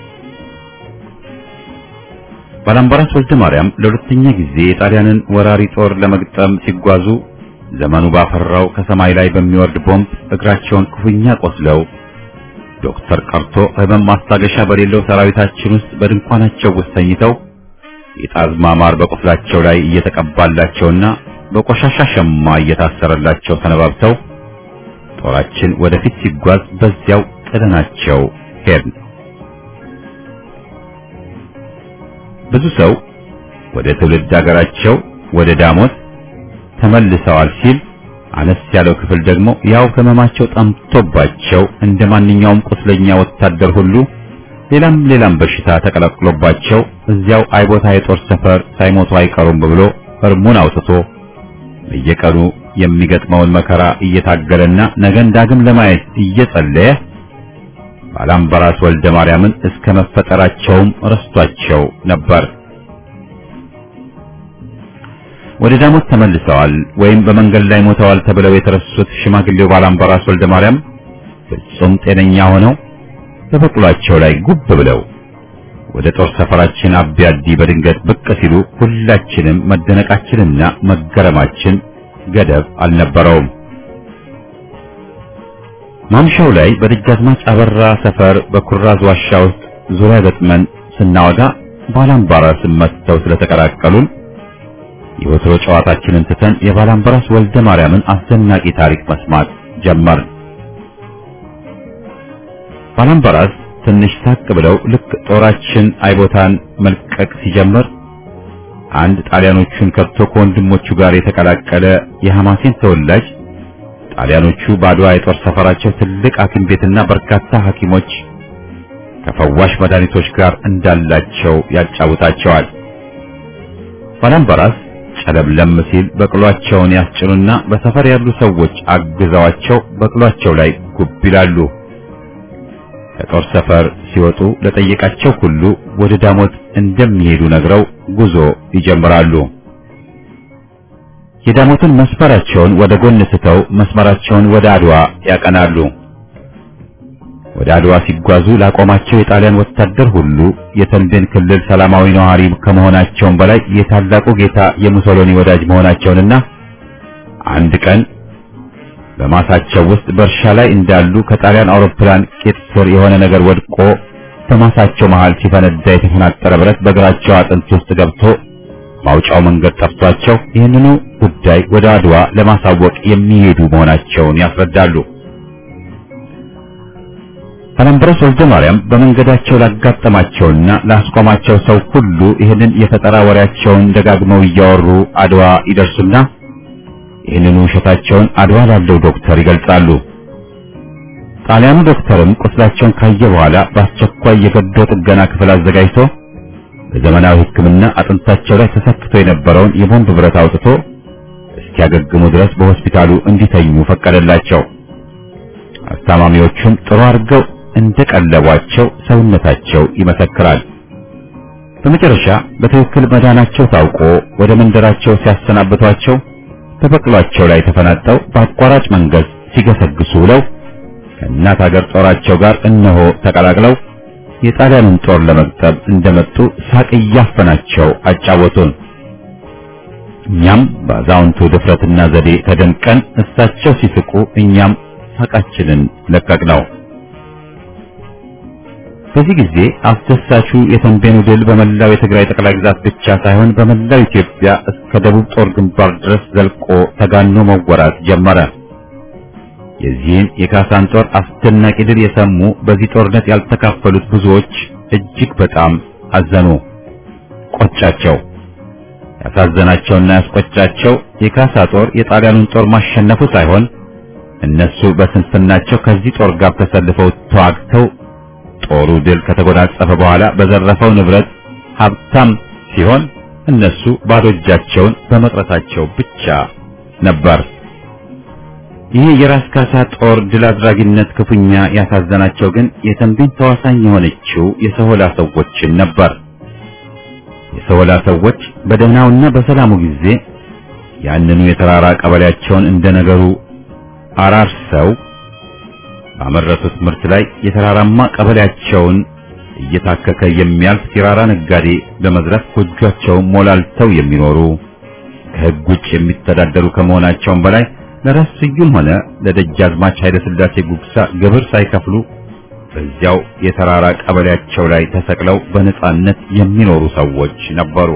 ባላምባራስ ወልደ ማርያም ለሁለተኛ ጊዜ የጣሊያንን ወራሪ ጦር ለመግጠም ሲጓዙ ዘመኑ ባፈራው ከሰማይ ላይ በሚወርድ ቦምብ እግራቸውን ክፉኛ ቆስለው ዶክተር ቀርቶ ህመም ማስታገሻ በሌለው ሰራዊታችን ውስጥ በድንኳናቸው ውስጥ ተኝተው የጣዝማ ማር በቆስላቸው ላይ እየተቀባላቸውና በቆሻሻ ሸማ እየታሰረላቸው ተነባብተው ጦራችን ወደፊት ሲጓዝ በዚያው ጥለናቸው ሄድን። ብዙ ሰው ወደ ትውልድ ሀገራቸው ወደ ዳሞት ተመልሰዋል ሲል፣ አነስ ያለው ክፍል ደግሞ ያው ህመማቸው ጠምቶባቸው እንደማንኛውም ቁስለኛ ወታደር ሁሉ ሌላም ሌላም በሽታ ተቀላቅሎባቸው እዚያው አይቦታ የጦር ሰፈር ሳይሞቱ አይቀሩም ብሎ እርሙን አውጥቶ በየቀኑ የሚገጥመውን መከራ እየታገለና ነገን ዳግም ለማየት እየጸለየ ባላምባራስ ወልደ ማርያምን እስከ መፈጠራቸውም ረስቷቸው ነበር። ወደ ዳሞት ተመልሰዋል ወይም በመንገድ ላይ ሞተዋል ተብለው የተረሱት ሽማግሌው ባላምባራስ ወልደ ማርያም ፍጹም ጤነኛ ሆነው በበቅሏቸው ላይ ጉብ ብለው ወደ ጦር ሰፈራችን አብያዲ በድንገት ብቅ ሲሉ ሁላችንም መደነቃችንና መገረማችን ገደብ አልነበረውም። ማምሻው ላይ በደጃዝማች አበራ ሰፈር በኩራዝ ዋሻ ውስጥ ዙሪያ ገጥመን ስናወጋ ባላምባራስ መጥተው ስለተቀላቀሉን የወትሮ ጨዋታችንን ትተን የባላምባራስ ወልደ ማርያምን አስደናቂ ታሪክ መስማት ጀመርን። ባላምባራስ ትንሽ ታቅ ብለው ልክ ጦራችን አይቦታን መልቀቅ ሲጀምር አንድ ጣሊያኖቹን ከብቶ ከወንድሞቹ ጋር የተቀላቀለ የሐማሴን ተወላጅ ጣሊያኖቹ በአድዋ የጦር ሰፈራቸው ትልቅ ሐኪም ቤትና በርካታ ሐኪሞች ከፈዋሽ መድኃኒቶች ጋር እንዳላቸው ያጫውታቸዋል። ባላምባራስ ጨለምለም ሲል በቅሏቸውን ያስጭኑና በሰፈር ያሉ ሰዎች አግዘዋቸው በቅሏቸው ላይ ጉብ ይላሉ። ከጦር ሰፈር ሲወጡ ለጠየቃቸው ሁሉ ወደ ዳሞት እንደሚሄዱ ነግረው ጉዞ ይጀምራሉ። የዳሞትን መስመራቸውን ወደ ጎን ስተው መስመራቸውን ወደ አድዋ ያቀናሉ። ወደ አድዋ ሲጓዙ ላቆማቸው የጣሊያን ወታደር ሁሉ የተንቤን ክልል ሰላማዊ ነዋሪ ከመሆናቸውም በላይ የታላቁ ጌታ የሙሶሎኒ ወዳጅ መሆናቸውንና አንድ ቀን በማሳቸው ውስጥ በእርሻ ላይ እንዳሉ ከጣሊያን አውሮፕላን ቄጥ ስር የሆነ ነገር ወድቆ በማሳቸው መሃል ሲፈነዳ የተፈናጠረ ብረት በእግራቸው አጥንት ውስጥ ገብቶ ማውጫው መንገድ ጠፍቷቸው ይህንኑ ጉዳይ ወደ አድዋ ለማሳወቅ የሚሄዱ መሆናቸውን ያስረዳሉ። ባላምባራስ ወልደ ማርያም በመንገዳቸው ላጋጠማቸውና ላስቆማቸው ሰው ሁሉ ይህንን የፈጠራ ወሬያቸውን ደጋግመው እያወሩ አድዋ ይደርሱና ይህንኑ ውሸታቸውን አድዋ ላለው ዶክተር ይገልጻሉ። ጣሊያኑ ዶክተርም ቁስላቸውን ካየ በኋላ በአስቸኳይ የገዶ ጥገና ክፍል አዘጋጅቶ በዘመናዊ ሕክምና አጥንታቸው ላይ ተሰክቶ የነበረውን የቦምብ ብረት አውጥቶ እስኪያገግሙ ድረስ በሆስፒታሉ እንዲተኙ ፈቀደላቸው። አስታማሚዎቹም ጥሩ አድርገው እንደቀለቧቸው ሰውነታቸው ይመሰክራል። በመጨረሻ በትክክል መዳናቸው ታውቆ ወደ መንደራቸው ሲያሰናብቷቸው በበቅሏቸው ላይ ተፈናጠው በአቋራጭ መንገድ ሲገሰግሱ ብለው ከእናት ሀገር ጦራቸው ጋር እነሆ ተቀላቅለው የጣሊያንን ጦር ለመቅጠብ እንደመጡ ሳቅ እያፈናቸው አጫወቱን። እኛም በአዛውንቱ ድፍረትና ዘዴ ተደንቀን እሳቸው ሲስቁ እኛም ሳቃችንን ለቀቅነው። በዚህ ጊዜ አስደሳቹ የተንቤኑ ድል በመላው የትግራይ ጠቅላይ ግዛት ብቻ ሳይሆን በመላው ኢትዮጵያ እስከ ደቡብ ጦር ግንባር ድረስ ዘልቆ ተጋኖ መወራት ጀመረ። የዚህን የካሳን ጦር አስደናቂ ድል የሰሙ በዚህ ጦርነት ያልተካፈሉት ብዙዎች እጅግ በጣም አዘኑ፣ ቆጫቸው። ያሳዘናቸውና ያስቆጫቸው የካሳ ጦር የጣሊያኑን ጦር ማሸነፉ ሳይሆን እነሱ በስንፍናቸው ከዚህ ጦር ጋር ተሰልፈው ተዋግተው ጦሩ ድል ከተጎናጸፈ በኋላ በዘረፈው ንብረት ሀብታም ሲሆን እነሱ ባዶ እጃቸውን በመቅረታቸው ብቻ ነበር። ይህ የራስ ካሳ ጦር ድል አድራጊነት ክፉኛ ያሳዘናቸው ግን የተንቤን ተዋሳኝ የሆነችው የሰሆላ ሰዎችን ነበር። የሰሆላ ሰዎች በደህናውና በሰላሙ ጊዜ ያንኑ የተራራ ቀበሌያቸውን እንደነገሩ አራርሰው ባመረቱት ምርት ላይ የተራራማ ቀበሌያቸውን እየታከከ የሚያልፍ ሲራራ ነጋዴ በመዝረፍ ጎጇቸውን ሞላልተው የሚኖሩ ከሕግ ውጭ የሚተዳደሩ ከመሆናቸውም በላይ ለራስ ስዩም ሆነ ለደጃዝማች ኃይለ ሥላሴ ጉግሳ ግብር ሳይከፍሉ በዚያው የተራራ ቀበሌያቸው ላይ ተሰቅለው በነጻነት የሚኖሩ ሰዎች ነበሩ።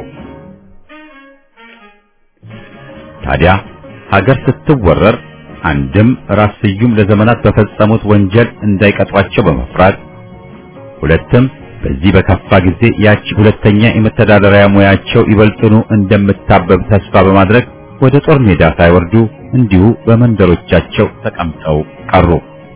ታዲያ ሀገር ስትወረር አንድም ራስ ስዩም ለዘመናት በፈጸሙት ወንጀል እንዳይቀጧቸው በመፍራት ሁለትም በዚህ በከፋ ጊዜ ያቺ ሁለተኛ የመተዳደሪያ ሙያቸው ይበልጥኑ እንደምታበብ ተስፋ በማድረግ ወደ ጦር ሜዳ ሳይወርዱ እንዲሁ በመንደሮቻቸው ተቀምጠው ቀሩ።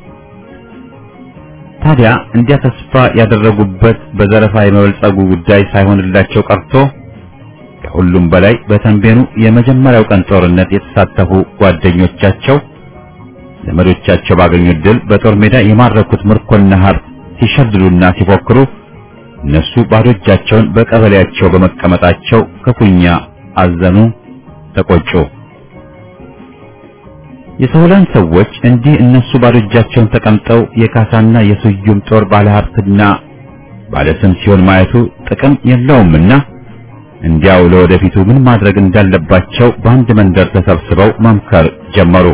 ታዲያ እንዲያ ተስፋ ያደረጉበት በዘረፋ የመበልጸጉ ጉዳይ ሳይሆንላቸው ቀርቶ ከሁሉም በላይ በተንቤኑ የመጀመሪያው ቀን ጦርነት የተሳተፉ ጓደኞቻቸው ዘመዶቻቸው ባገኙት ድል በጦር ሜዳ የማረኩት ምርኮና ሀብት ሲሸልሉና ሲፎክሩ እነሱ ባዶ እጃቸውን በቀበሌያቸው በመቀመጣቸው ክፉኛ አዘኑ፣ ተቆጩ። የሶላን ሰዎች እንዲህ እነሱ ባዶ እጃቸውን ተቀምጠው የካሳና የስዩም ጦር ባለሀብትና ባለስም ሲሆን ማየቱ ጥቅም የለውምና እንዲያው ለወደፊቱ ምን ማድረግ እንዳለባቸው በአንድ መንደር ተሰብስበው መምከር ጀመሩ።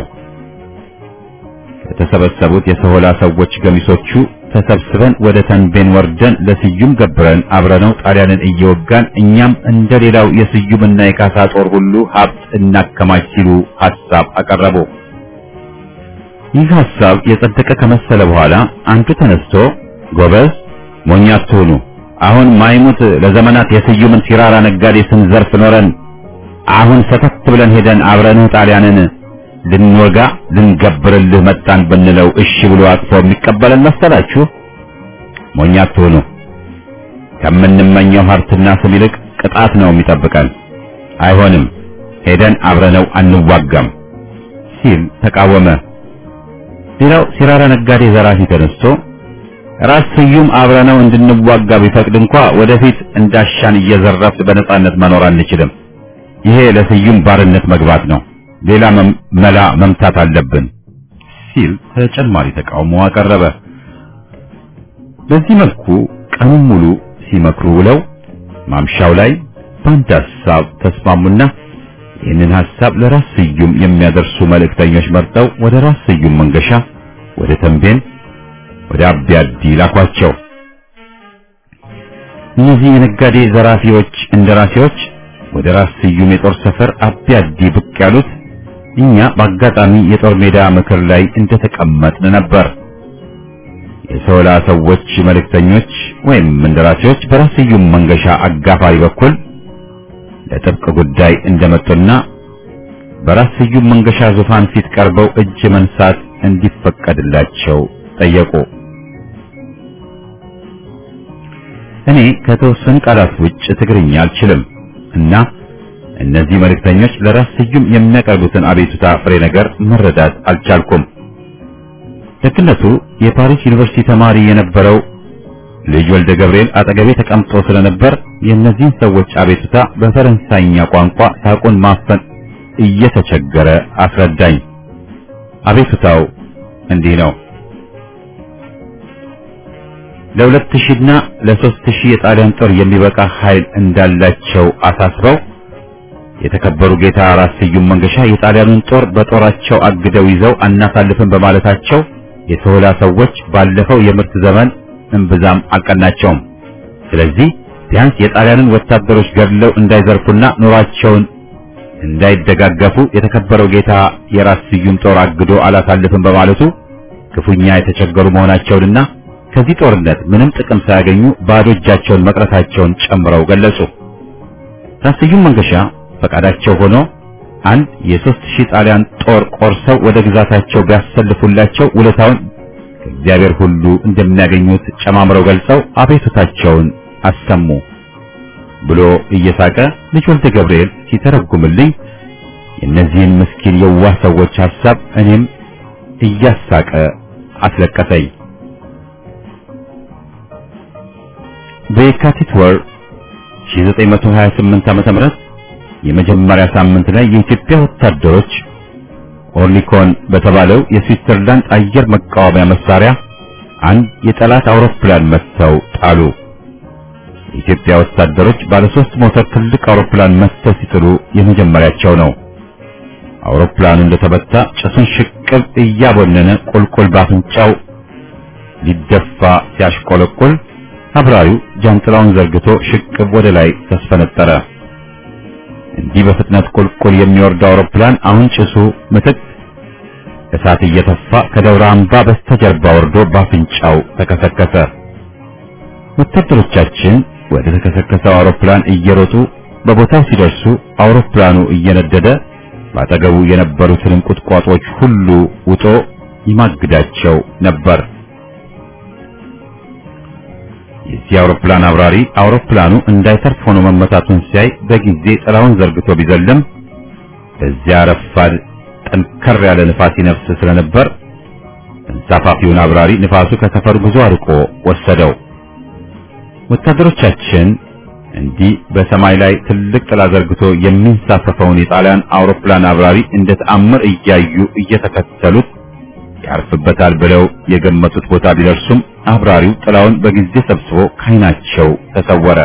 የተሰበሰቡት የሶላ ሰዎች ገሚሶቹ ተሰብስበን ወደ ተንቤን ወርደን ለስዩም ገብረን አብረነው ጣሊያንን እየወጋን እኛም እንደሌላው የስዩምና የካሳ ጦር ሁሉ ሀብት እናከማች ሲሉ ሐሳብ አቀረቡ። ይህ ሐሳብ የጸደቀ ከመሰለ በኋላ አንዱ ተነስቶ ጎበዝ ሞኝ አትሁኑ፣ አሁን ማይሙት ለዘመናት የስዩምን ሲራራ ነጋዴ ስንዘርፍ ኖረን አሁን ሰተት ብለን ሄደን አብረንህ ጣሊያንን ልንወጋ ልንገብርልህ መጣን ብንለው እሺ ብሎ አጥፎ የሚቀበለን መሰላችሁ? ሞኝ አትሁኑ። ከምንመኘው ሀብትና ስም ይልቅ ቅጣት ነው የሚጠብቀን። አይሆንም፣ ሄደን አብረነው አንዋጋም ሲል ተቃወመ። ሌላው ሲራራ ነጋዴ ዘራፊ ተነስቶ ራስ ስዩም አብረነው እንድንዋጋ ቢፈቅድ እንኳ ወደፊት እንዳሻን እየዘረፍ በነጻነት መኖር አንችልም። ይሄ ለስዩም ባርነት መግባት ነው። ሌላ መላ መምታት አለብን ሲል ተጨማሪ ተቃውሞ አቀረበ። በዚህ መልኩ ቀኑን ሙሉ ሲመክሩ ውለው ማምሻው ላይ በአንድ ሐሳብ ተስማሙና ይህንን ሐሳብ ለራስ ስዩም የሚያደርሱ መልእክተኞች መርጠው ወደ ራስ ስዩም መንገሻ፣ ወደ ተንቤን፣ ወደ አቢያዲ ላኳቸው። እነዚህ የነጋዴ ዘራፊዎች እንደራሴዎች ወደ ራስ ስዩም የጦር ሰፈር አቢያዲ ብቅ ያሉት እኛ በአጋጣሚ የጦር ሜዳ ምክር ላይ እንደተቀመጥን ነበር። የሶላ ሰዎች መልእክተኞች ወይም እንደራሴዎች በራስ ስዩም መንገሻ አጋፋሪ በኩል ለጥብቅ ጉዳይ እንደመጡና በራስ ስዩም መንገሻ ዙፋን ፊት ቀርበው እጅ መንሳት እንዲፈቀድላቸው ጠየቁ። እኔ ከተወሰኑ ቃላት ውጭ ትግርኛ አልችልም እና እነዚህ መልእክተኞች ለራስ ስዩም የሚያቀርቡትን አቤቱታ ፍሬ ነገር መረዳት አልቻልኩም። ለክነቱ የፓሪስ ዩኒቨርሲቲ ተማሪ የነበረው ልጅ ወልደ ገብርኤል አጠገቤ ተቀምጦ ስለነበር የእነዚህን ሰዎች አቤቱታ በፈረንሳይኛ ቋንቋ ሳቁን ማፈን እየተቸገረ አስረዳኝ። አቤቱታው እንዲህ ነው። ለሁለት ሺህ እና ለሦስት ሺህ የጣሊያን ጦር የሚበቃ ኃይል እንዳላቸው አሳስበው የተከበሩ ጌታ ራስ ስዩም መንገሻ የጣሊያኑን ጦር በጦራቸው አግደው ይዘው አናሳልፍን በማለታቸው የሶላ ሰዎች ባለፈው የምርት ዘመን እንብዛም አልቀናቸውም። ስለዚህ ቢያንስ የጣሊያንን ወታደሮች ገድለው እንዳይዘርፉና ኑሯቸውን እንዳይደጋገፉ የተከበረው ጌታ የራስ ስዩም ጦር አግዶ አላሳልፍን በማለቱ ክፉኛ የተቸገሩ መሆናቸውንና ከዚህ ጦርነት ምንም ጥቅም ሳያገኙ ባዶ እጃቸውን መቅረታቸውን ጨምረው ገለጹ። ራስ ስዩም መንገሻ ፈቃዳቸው ሆኖ አንድ የሦስት ሺህ ጣሊያን ጦር ቆርሰው ወደ ግዛታቸው ቢያሰልፉላቸው ውለታውን ከእግዚአብሔር ሁሉ እንደሚያገኙት ጨማምረው ገልጸው አቤቱታቸውን አሰሙ ብሎ እየሳቀ ልጅ ወልደ ገብርኤል ሲተረጉምልኝ የእነዚህን ምስኪን የዋህ ሰዎች ሐሳብ እኔም እያሳቀ አስለቀሰኝ። በየካቲት ወር ሺህ ዘጠኝ መቶ ሀያ ስምንት ዓመተ ምህረት የመጀመሪያ ሳምንት ላይ የኢትዮጵያ ወታደሮች ኦርሊኮን በተባለው የስዊትዘርላንድ አየር መቃወሚያ መሳሪያ አንድ የጠላት አውሮፕላን መትተው ጣሉ። የኢትዮጵያ ወታደሮች ባለ ሶስት ሞተር ትልቅ አውሮፕላን መትተው ሲጥሉ የመጀመሪያቸው ነው። አውሮፕላኑ እንደተመታ ጭሱን ሽቅብ እያቦነነ ቁልቁል ባፍንጫው ሊደፋ ሲያሽቆለቁል አብራሪው ጃንጥላውን ዘርግቶ ሽቅብ ወደ ላይ ተስፈነጠረ። እንዲህ በፍጥነት ቁልቁል የሚወርደው አውሮፕላን አሁን ጭሱ ምትክ እሳት እየተፋ ከደብረ አምባ በስተጀርባ ወርዶ ባፍንጫው ተከሰከሰ። ወታደሮቻችን ወደ ተከሰከሰው አውሮፕላን እየሮጡ በቦታው ሲደርሱ አውሮፕላኑ እየነደደ ባጠገቡ የነበሩትን ቁጥቋጦች ሁሉ ውጦ ይማግዳቸው ነበር። የዚህ አውሮፕላን አብራሪ አውሮፕላኑ እንዳይተርፍ ሆኖ መመታቱን ሲያይ በጊዜ ጥላውን ዘርግቶ ቢዘልም በዚያ ረፋድ ጠንከር ያለ ንፋስ ይነፍስ ስለነበር ተንሳፋፊውን አብራሪ ንፋሱ ከሰፈሩ ብዙ አርቆ ወሰደው። ወታደሮቻችን እንዲህ በሰማይ ላይ ትልቅ ጥላ ዘርግቶ የሚንሳፈፈውን የጣሊያን አውሮፕላን አብራሪ እንደ ተአምር እያዩ እየተከተሉት ያርፍበታል ብለው የገመቱት ቦታ ቢደርሱም አብራሪው ጥላውን በጊዜ ሰብስቦ ከዓይናቸው ተሰወረ።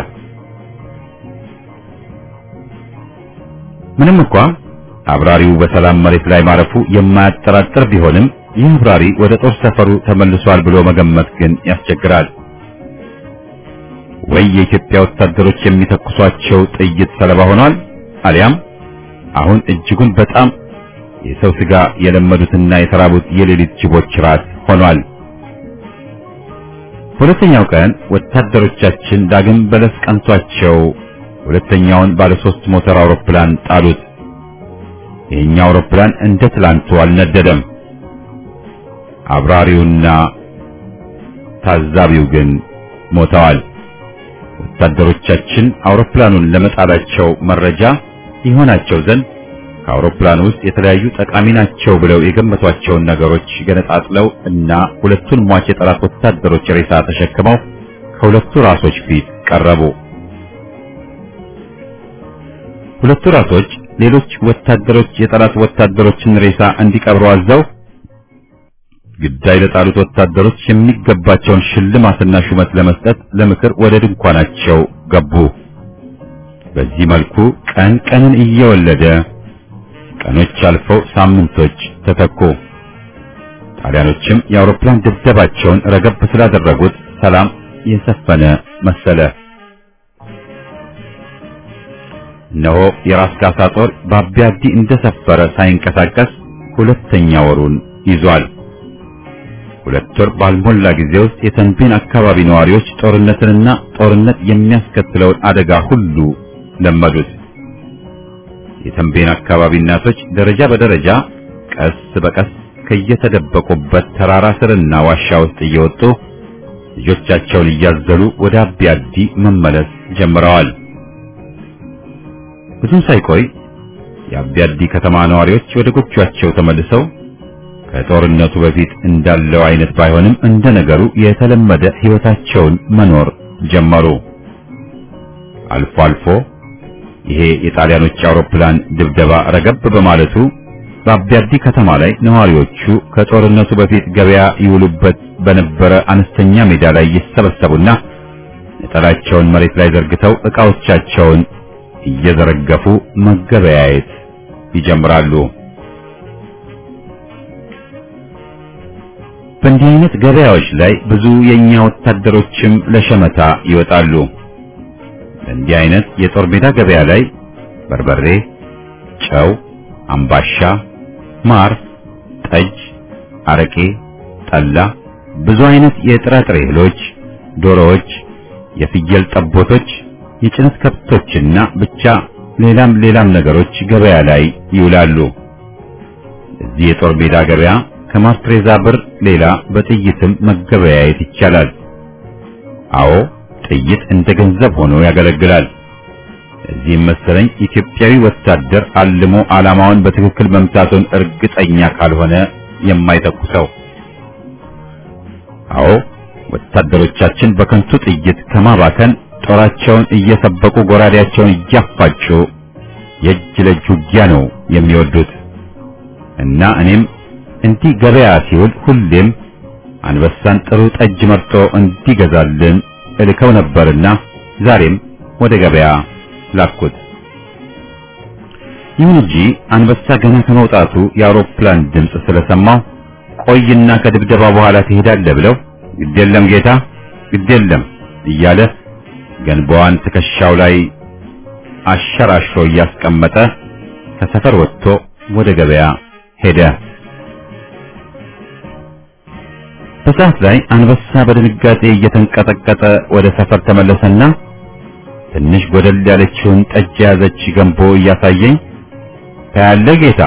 ምንም እንኳ አብራሪው በሰላም መሬት ላይ ማረፉ የማያጠራጥር ቢሆንም ይህ አብራሪ ወደ ጦር ሰፈሩ ተመልሷል ብሎ መገመት ግን ያስቸግራል። ወይ የኢትዮጵያ ወታደሮች የሚተኩሷቸው ጥይት ሰለባ ሆኗል፣ አሊያም አሁን እጅጉን በጣም የሰው ስጋ የለመዱትና የተራቡት የሌሊት ጅቦች ራት ሆኗል። ሁለተኛው ቀን ወታደሮቻችን ዳግም በለስ ቀንቷቸው ሁለተኛውን ባለ ሶስት ሞተር አውሮፕላን ጣሉት። የኛው አውሮፕላን እንደ ትላንቱ አልነደደም። አብራሪውና ታዛቢው ግን ሞተዋል። ወታደሮቻችን አውሮፕላኑን ለመጣላቸው መረጃ ይሆናቸው ዘንድ ከአውሮፕላኑ ውስጥ የተለያዩ ጠቃሚ ናቸው ብለው የገመቷቸውን ነገሮች ገነጣጥለው እና ሁለቱን ሟች የጠላት ወታደሮች ሬሳ ተሸክመው ከሁለቱ ራሶች ፊት ቀረቡ። ሁለቱ ራሶች ሌሎች ወታደሮች የጠላት ወታደሮችን ሬሳ እንዲቀብሩ አዘው ግዳይ ለጣሉት ወታደሮች የሚገባቸውን ሽልማትና ሹመት ለመስጠት ለምክር ወደ ድንኳናቸው ገቡ። በዚህ መልኩ ቀን ቀንን እየወለደ ቀኖች አልፈው ሳምንቶች ተተኩ። ጣሊያኖችም የአውሮፕላን ድብደባቸውን ረገብ ስላደረጉት ሰላም የሰፈነ መሰለ። እነሆ የራስ ካሳ ጦር በአቢያዲ እንደሰፈረ ሳይንቀሳቀስ ሁለተኛ ወሩን ይዟል። ሁለት ወር ባልሞላ ጊዜ ውስጥ የተንቤን አካባቢ ነዋሪዎች ጦርነትንና ጦርነት የሚያስከትለውን አደጋ ሁሉ ለመዱት። የተንቤን አካባቢ እናቶች ደረጃ በደረጃ ቀስ በቀስ ከየተደበቁበት ተራራ ስርና ዋሻ ውስጥ እየወጡ ልጆቻቸውን እያዘሉ ወደ አቢያዲ መመለስ ጀምረዋል። ብዙም ሳይቆይ የአቢያዲ ከተማ ነዋሪዎች ወደ ጎጆቻቸው ተመልሰው ከጦርነቱ በፊት እንዳለው አይነት ባይሆንም እንደ ነገሩ የተለመደ ሕይወታቸውን መኖር ጀመሩ። አልፎ አልፎ ይሄ የጣሊያኖች አውሮፕላን ድብደባ ረገብ በማለቱ በአቢያዲ ከተማ ላይ ነዋሪዎቹ ከጦርነቱ በፊት ገበያ ይውሉበት በነበረ አነስተኛ ሜዳ ላይ ይሰበሰቡና ነጠላቸውን መሬት ላይ ዘርግተው ዕቃዎቻቸውን እየዘረገፉ መገበያየት ይጀምራሉ። በእንዲህ አይነት ገበያዎች ላይ ብዙ የኛ ወታደሮችም ለሸመታ ይወጣሉ። በእንዲህ አይነት የጦር ሜዳ ገበያ ላይ በርበሬ፣ ጨው፣ አምባሻ፣ ማር፣ ጠጅ፣ አረቄ፣ ጠላ፣ ብዙ አይነት የጥራጥሬ እህሎች፣ ዶሮዎች፣ የፍየል ጠቦቶች፣ የጭነት ከብቶችና ብቻ ሌላም ሌላም ነገሮች ገበያ ላይ ይውላሉ። እዚህ የጦር ሜዳ ገበያ ከማስትሬዛ ብር ሌላ በጥይትም መገበያየት ይቻላል። አዎ ጥይት እንደ ገንዘብ ሆኖ ያገለግላል። እዚህም መሰለኝ ኢትዮጵያዊ ወታደር አልሞ ዓላማውን በትክክል መምታቱን እርግጠኛ ካልሆነ የማይተኩሰው። አዎ ወታደሮቻችን በከንቱ ጥይት ከማባከን ጦራቸውን እየሰበቁ ጎራዴያቸውን እያፋጩ የእጅ ለእጅ ውጊያ ነው የሚወዱት። እና እኔም እንዲህ ገበያ ሲውል ሁሌም አንበሳን ጥሩ ጠጅ መርጦ እንዲገዛልን እልከው ነበርና ዛሬም ወደ ገበያ ላኩት። ይሁን እንጂ አንበሳ ገና ከመውጣቱ የአውሮፕላን ድምፅ ስለሰማው ቆይና ከድብደባ በኋላ ትሄዳለህ ብለው ግዴለም ጌታ ግዴለም እያለ ገንባዋን ትከሻው ላይ አሸራሽሮ እያስቀመጠ ከሰፈር ወጥቶ ወደ ገበያ ሄደ። በሰዓት ላይ አንበሳ በድንጋጤ እየተንቀጠቀጠ ወደ ሰፈር ተመለሰና ትንሽ ጎደል ያለችውን ጠጅ ያዘች ገንቦ እያሳየኝ ታያለህ ጌታ፣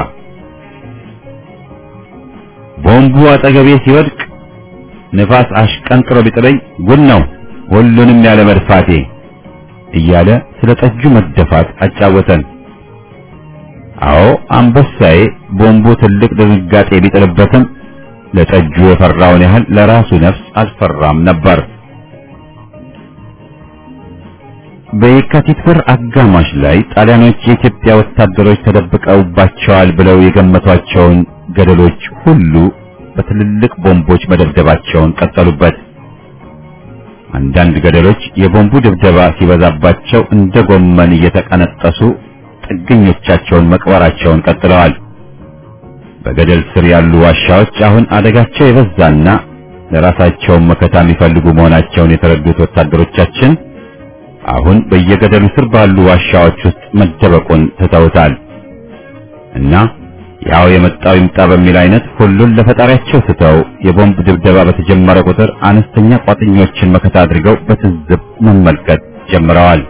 ቦምቡ አጠገቤ ሲወድቅ ንፋስ አሽቀንጥሮ ቢጥለኝ ጉድ ነው ሁሉንም ያለ መድፋቴ እያለ ስለ ጠጁ መደፋት አጫወተን። አዎ አንበሳዬ ቦምቡ ትልቅ ድንጋጤ ቢጥልበትም ለጠጁ የፈራውን ያህል ለራሱ ነፍስ አልፈራም ነበር። በየካቲት ወር አጋማሽ ላይ ጣሊያኖች የኢትዮጵያ ወታደሮች ተደብቀውባቸዋል ብለው የገመቷቸውን ገደሎች ሁሉ በትልልቅ ቦምቦች መደብደባቸውን ቀጠሉበት። አንዳንድ ገደሎች የቦምቡ ድብደባ ሲበዛባቸው እንደ ጎመን እየተቀነጠሱ ጥገኞቻቸውን መቅበራቸውን ቀጥለዋል። በገደል ስር ያሉ ዋሻዎች አሁን አደጋቸው የበዛና ለራሳቸው መከታ የሚፈልጉ መሆናቸውን የተረዱት ወታደሮቻችን አሁን በየገደሉ ስር ባሉ ዋሻዎች ውስጥ መደበቁን ትተውታል እና ያው የመጣው ይምጣ በሚል አይነት ሁሉን ለፈጣሪያቸው ስተው የቦምብ ድብደባ በተጀመረ ቁጥር አነስተኛ ቋጥኞችን መከታ አድርገው በትዝብ መመልከት ጀምረዋል።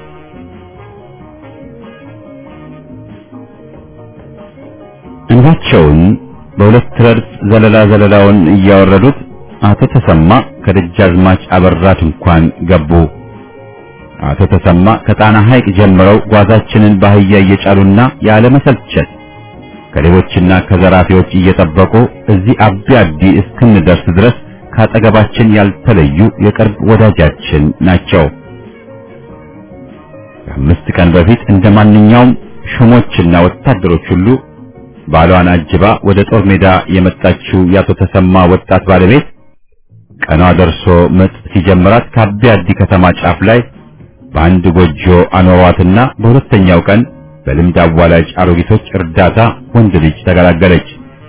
እንባቸውን በሁለት ረድፍ ዘለላ ዘለላውን እያወረዱት አቶ ተሰማ ከደጃዝማች አበራ ድንኳን ገቡ። አቶ ተሰማ ከጣና ሐይቅ ጀምረው ጓዛችንን ባህያ እየጫሉና ያለ መሰልቸት ከሌቦችና ከዘራፊዎች እየጠበቁ እዚህ አቢ አዲ እስክንደርስ ድረስ ካጠገባችን ያልተለዩ የቅርብ ወዳጃችን ናቸው። ከአምስት ቀን በፊት እንደማንኛውም ሹሞችና ወታደሮች ሁሉ ባሏን አጅባ ወደ ጦር ሜዳ የመጣችው ያቶ ተሰማ ወጣት ባለቤት ቀኗ ደርሶ ምጥ ሲጀምራት ከአቢ አዲ ከተማ ጫፍ ላይ በአንድ ጎጆ አኖሯትና በሁለተኛው ቀን በልምድ አዋላጅ አሮጊቶች እርዳታ ወንድ ልጅ ተገላገለች።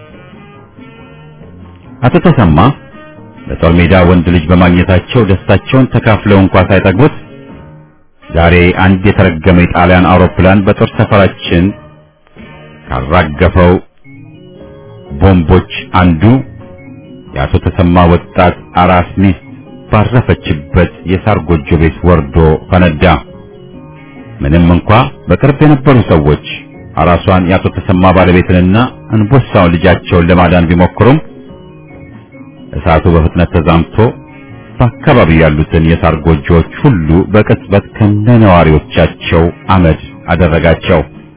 አቶ ተሰማ በጦር ሜዳ ወንድ ልጅ በማግኘታቸው ደስታቸውን ተካፍለው እንኳን ሳይጠግቡት ዛሬ አንድ የተረገመ ጣሊያን አውሮፕላን በጦር ሰፈራችን ካራገፈው ቦምቦች አንዱ የአቶ ተሰማ ወጣት አራስ ሚስት ባረፈችበት የሳር ጎጆ ቤት ወርዶ ፈነዳ። ምንም እንኳ በቅርብ የነበሩ ሰዎች አራሷን የአቶ ተሰማ ባለቤትንና እንቦሳውን ልጃቸውን ለማዳን ቢሞክሩም እሳቱ በፍጥነት ተዛምቶ በአካባቢው ያሉትን የሳር ጎጆዎች ሁሉ በቅጽበት ከነነዋሪዎቻቸው አመድ አደረጋቸው።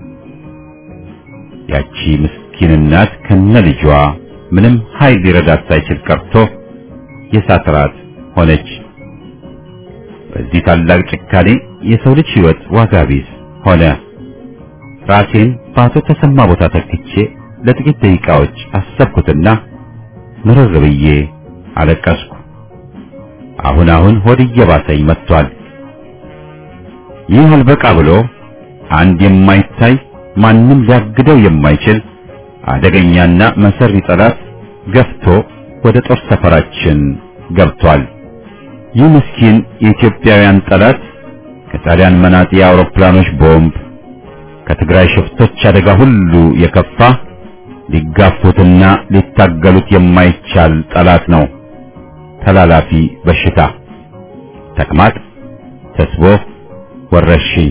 ያቺ ምስኪን እናት ከነልጇ ምንም ኃይል ሊረዳት ሳይችል ቀርቶ የእሳት ራት ሆነች። በዚህ ታላቅ ጭካኔ የሰው ልጅ ሕይወት ዋጋ ቢስ ሆነ። ራሴን በአቶ ተሰማ ቦታ ተክቼ ለጥቂት ደቂቃዎች አሰብኩትና ምርር ብዬ አለቀስኩ። አሁን አሁን ሆድ እየባሰኝ መጥቷል። ይህ አልበቃ ብሎ አንድ የማይታይ ማንም ሊያግደው የማይችል አደገኛና መሰሪ ጠላት ገፍቶ ወደ ጦር ሰፈራችን ገብቷል። ይህ ምስኪን የኢትዮጵያውያን ጠላት ከጣሊያን መናጢ አውሮፕላኖች ቦምብ፣ ከትግራይ ሽፍቶች አደጋ ሁሉ የከፋ ሊጋፉትና ሊታገሉት የማይቻል ጠላት ነው። ተላላፊ በሽታ፣ ተቅማጥ፣ ተስቦ፣ ወረርሽኝ።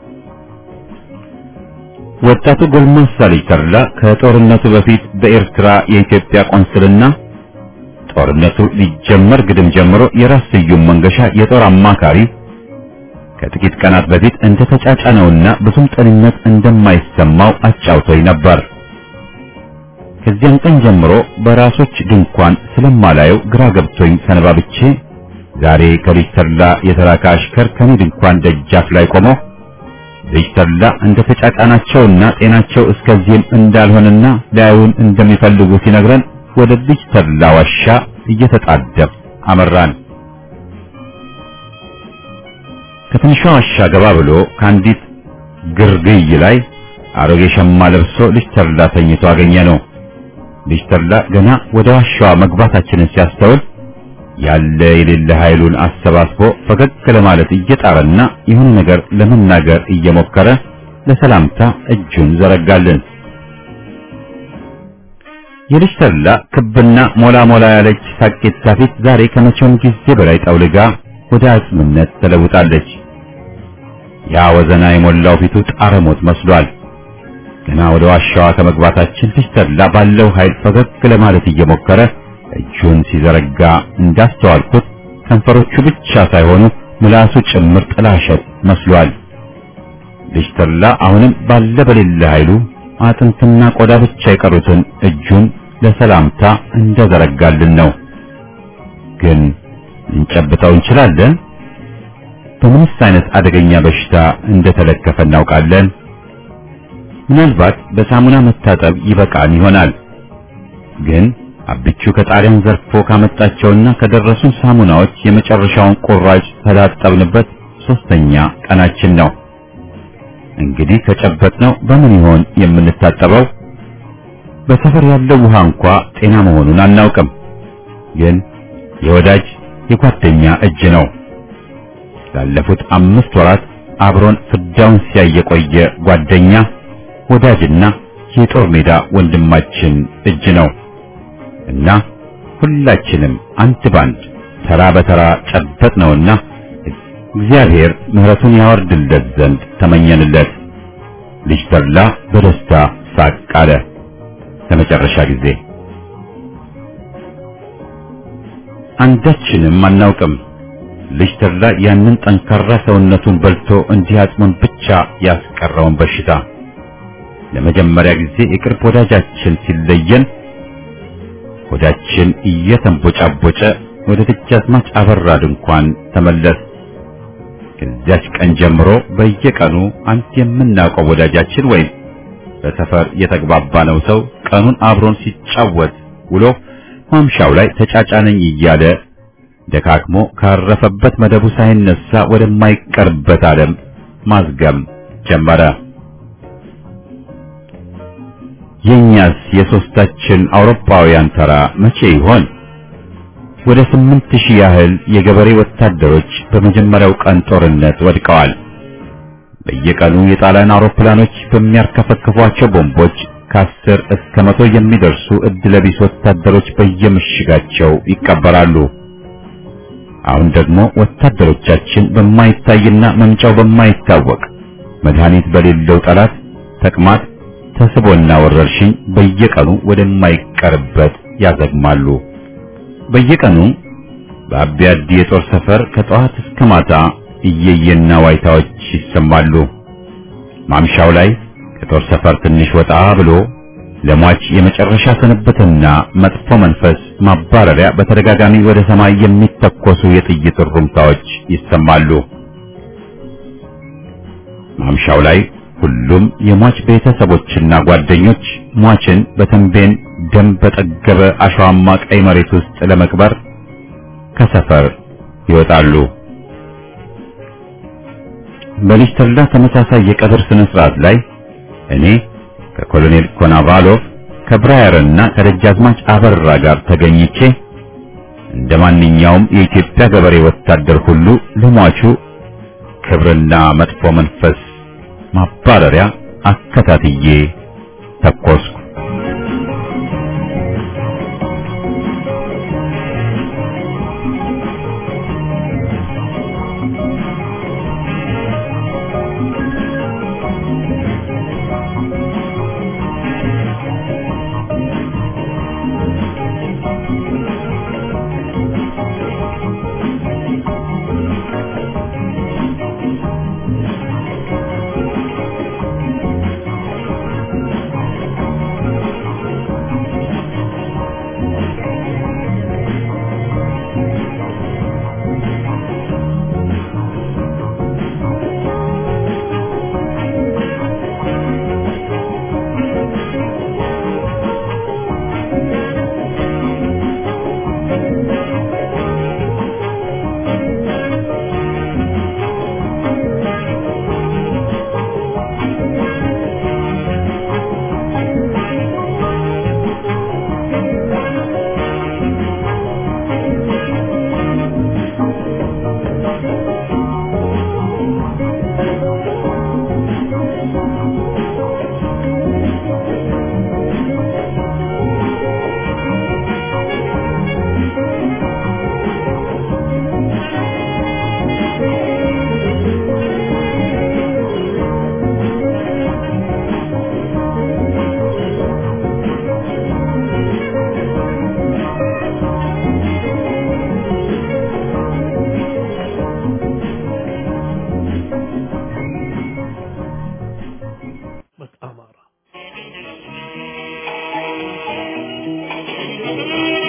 ወጣቱ ጎልማሳ ልጅ ተድላ ከጦርነቱ በፊት በኤርትራ የኢትዮጵያ ቆንስልና ጦርነቱ ሊጀመር ግድም ጀምሮ የራስ ስዩም መንገሻ የጦር አማካሪ ከጥቂት ቀናት በፊት እንደተጫጫነውና ብዙም ጤንነት እንደማይሰማው አጫውቶኝ ነበር። ከዚያን ቀን ጀምሮ በራሶች ድንኳን ስለማላየው ግራ ገብቶኝ ሰነባብቼ ዛሬ ከልጅ ተድላ የተላከ አሽከር ከኔ ድንኳን ደጃፍ ላይ ቆሞ ልጅ ተድላ እንደተጫጫናቸውና ጤናቸው እስከዚህም እንዳልሆነና ሊያዩን እንደሚፈልጉ ሲነግረን ወደ ልጅ ተድላ ዋሻ እየተጣደፍ አመራን። ከትንሿ ዋሻ ገባ ብሎ ከአንዲት ግርግይ ላይ አሮጌ ሸማ ለብሶ ልጅ ተድላ ተኝቶ አገኘ ነው። ልጅ ተድላ ገና ወደ ዋሻዋ መግባታችንን ሲያስተውል ያለ የሌለ ኃይሉን አሰባስቦ ፈገግ ለማለት እየጣረና የሆነ ነገር ለመናገር እየሞከረ ለሰላምታ እጁን ዘረጋልን። የልጅ ተድላ ክብና ሞላ ሞላ ያለች ሳቂታ ፊት ዛሬ ከመቼውም ጊዜ በላይ ጠውልጋ ወደ አጽምነት ተለውጣለች። ያ ወዘና የሞላው ፊቱ ጣረ ሞት መስሏል። ገና ወደ ዋሻዋ ከመግባታችን ልጅ ተድላ ባለው ኃይል ፈገግ ለማለት እየሞከረ እጁን ሲዘረጋ እንዳስተዋልኩት ከንፈሮቹ ብቻ ሳይሆኑ ምላሱ ጭምር ጥላሸት መስሏል። ልጅ ተድላ አሁንም ባለ በሌለ ኃይሉ አጥንትና ቆዳ ብቻ የቀሩትን እጁን ለሰላምታ እንደዘረጋልን ነው። ግን እንጨብጠው እንችላለን? በምንስ አይነት አደገኛ በሽታ እንደተለከፈ እናውቃለን? ምናልባት በሳሙና መታጠብ ይበቃን ይሆናል። ግን አብቹ ከጣሊያን ዘርፎ ካመጣቸውና ከደረሱን ሳሙናዎች የመጨረሻውን ቁራጭ ተላጠብንበት ሶስተኛ ቀናችን ነው። እንግዲህ ከጨበጥነው በምን ይሆን የምንታጠበው? በሰፈር ያለው ውሃ እንኳ ጤና መሆኑን አናውቅም። ግን የወዳጅ የጓደኛ እጅ ነው። ላለፉት አምስት ወራት አብሮን ፍዳውን ሲያይ የቆየ ጓደኛ ወዳጅና የጦር ሜዳ ወንድማችን እጅ ነው እና ሁላችንም አንድ ባንድ ተራ በተራ ጨበጥነውና እግዚአብሔር ምሕረቱን ያወርድለት ዘንድ ተመኘንለት። ልጅ ተድላ በደስታ ሳቅ አለ። ለመጨረሻ ጊዜ አንዳችንም አናውቅም። ልጅ ተድላ ያንን ጠንካራ ሰውነቱን በልቶ እንዲህ አጽሙን ብቻ ያስቀረውን በሽታ ለመጀመሪያ ጊዜ የቅርብ ወዳጃችን ሲለየን ወዳችን እየተንቦጫቦጨ ወደ ደጃዝማች አበራ ድንኳን ተመለስ። ከዚያች ቀን ጀምሮ በየቀኑ አንድ የምናውቀው ወዳጃችን ወይም በሰፈር የተግባባነው ሰው ቀኑን አብሮን ሲጫወት ውሎ ማምሻው ላይ ተጫጫነኝ እያለ ደካክሞ ካረፈበት መደቡ ሳይነሳ ወደማይቀርበት ዓለም ማዝገም ጀመረ። የኛስ የሶስታችን አውሮፓውያን ተራ መቼ ይሆን? ወደ ስምንት ሺህ ያህል የገበሬ ወታደሮች በመጀመሪያው ቀን ጦርነት ወድቀዋል። በየቀኑ የጣሊያን አውሮፕላኖች በሚያርከፈክፏቸው ቦምቦች ከአስር እስከ መቶ የሚደርሱ እድለቢስ ወታደሮች በየምሽጋቸው ይቀበራሉ። አሁን ደግሞ ወታደሮቻችን በማይታይና መምጫው በማይታወቅ መድኃኒት በሌለው ጠላት ተቅማጥ፣ ተስቦና ወረርሽኝ በየቀኑ ወደማይቀርበት ያዘግማሉ። በየቀኑ በአቢያዲ የጦር ሰፈር ከጠዋት እስከ ማታ እየየና ዋይታዎች ይሰማሉ። ማምሻው ላይ ከጦር ሰፈር ትንሽ ወጣ ብሎ ለሟች የመጨረሻ ስንብትና መጥፎ መንፈስ ማባረሪያ በተደጋጋሚ ወደ ሰማይ የሚተኮሱ የጥይት ሩምታዎች ይሰማሉ። ማምሻው ላይ ሁሉም የሟች ቤተሰቦችና ጓደኞች ሟችን በተንቤን ደም በጠገበ አሸዋማ ቀይ መሬት ውስጥ ለመቅበር ከሰፈር ይወጣሉ። በልጅ ተድላ ተመሳሳይ የቀብር ስነ ስርዓት ላይ እኔ ከኮሎኔል ኮናቫሎቭ ከብራየርና ከደጃዝማች አበራ ጋር ተገኝቼ እንደማንኛውም የኢትዮጵያ ገበሬ ወታደር ሁሉ ለሟቹ ክብርና መጥፎ መንፈስ ማባረሪያ አከታትዬ ተኮስኩ።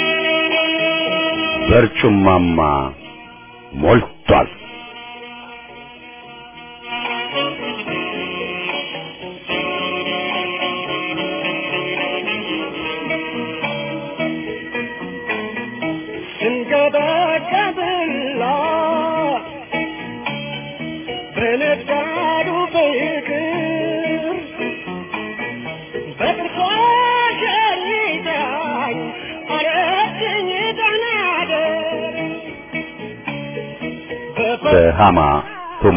በርጩማማ ሞልቷል። የነዳዱ ፍቅር በጥርሷ ሸሪታኝ አረችኝ ተናገር በሃማ ቱማ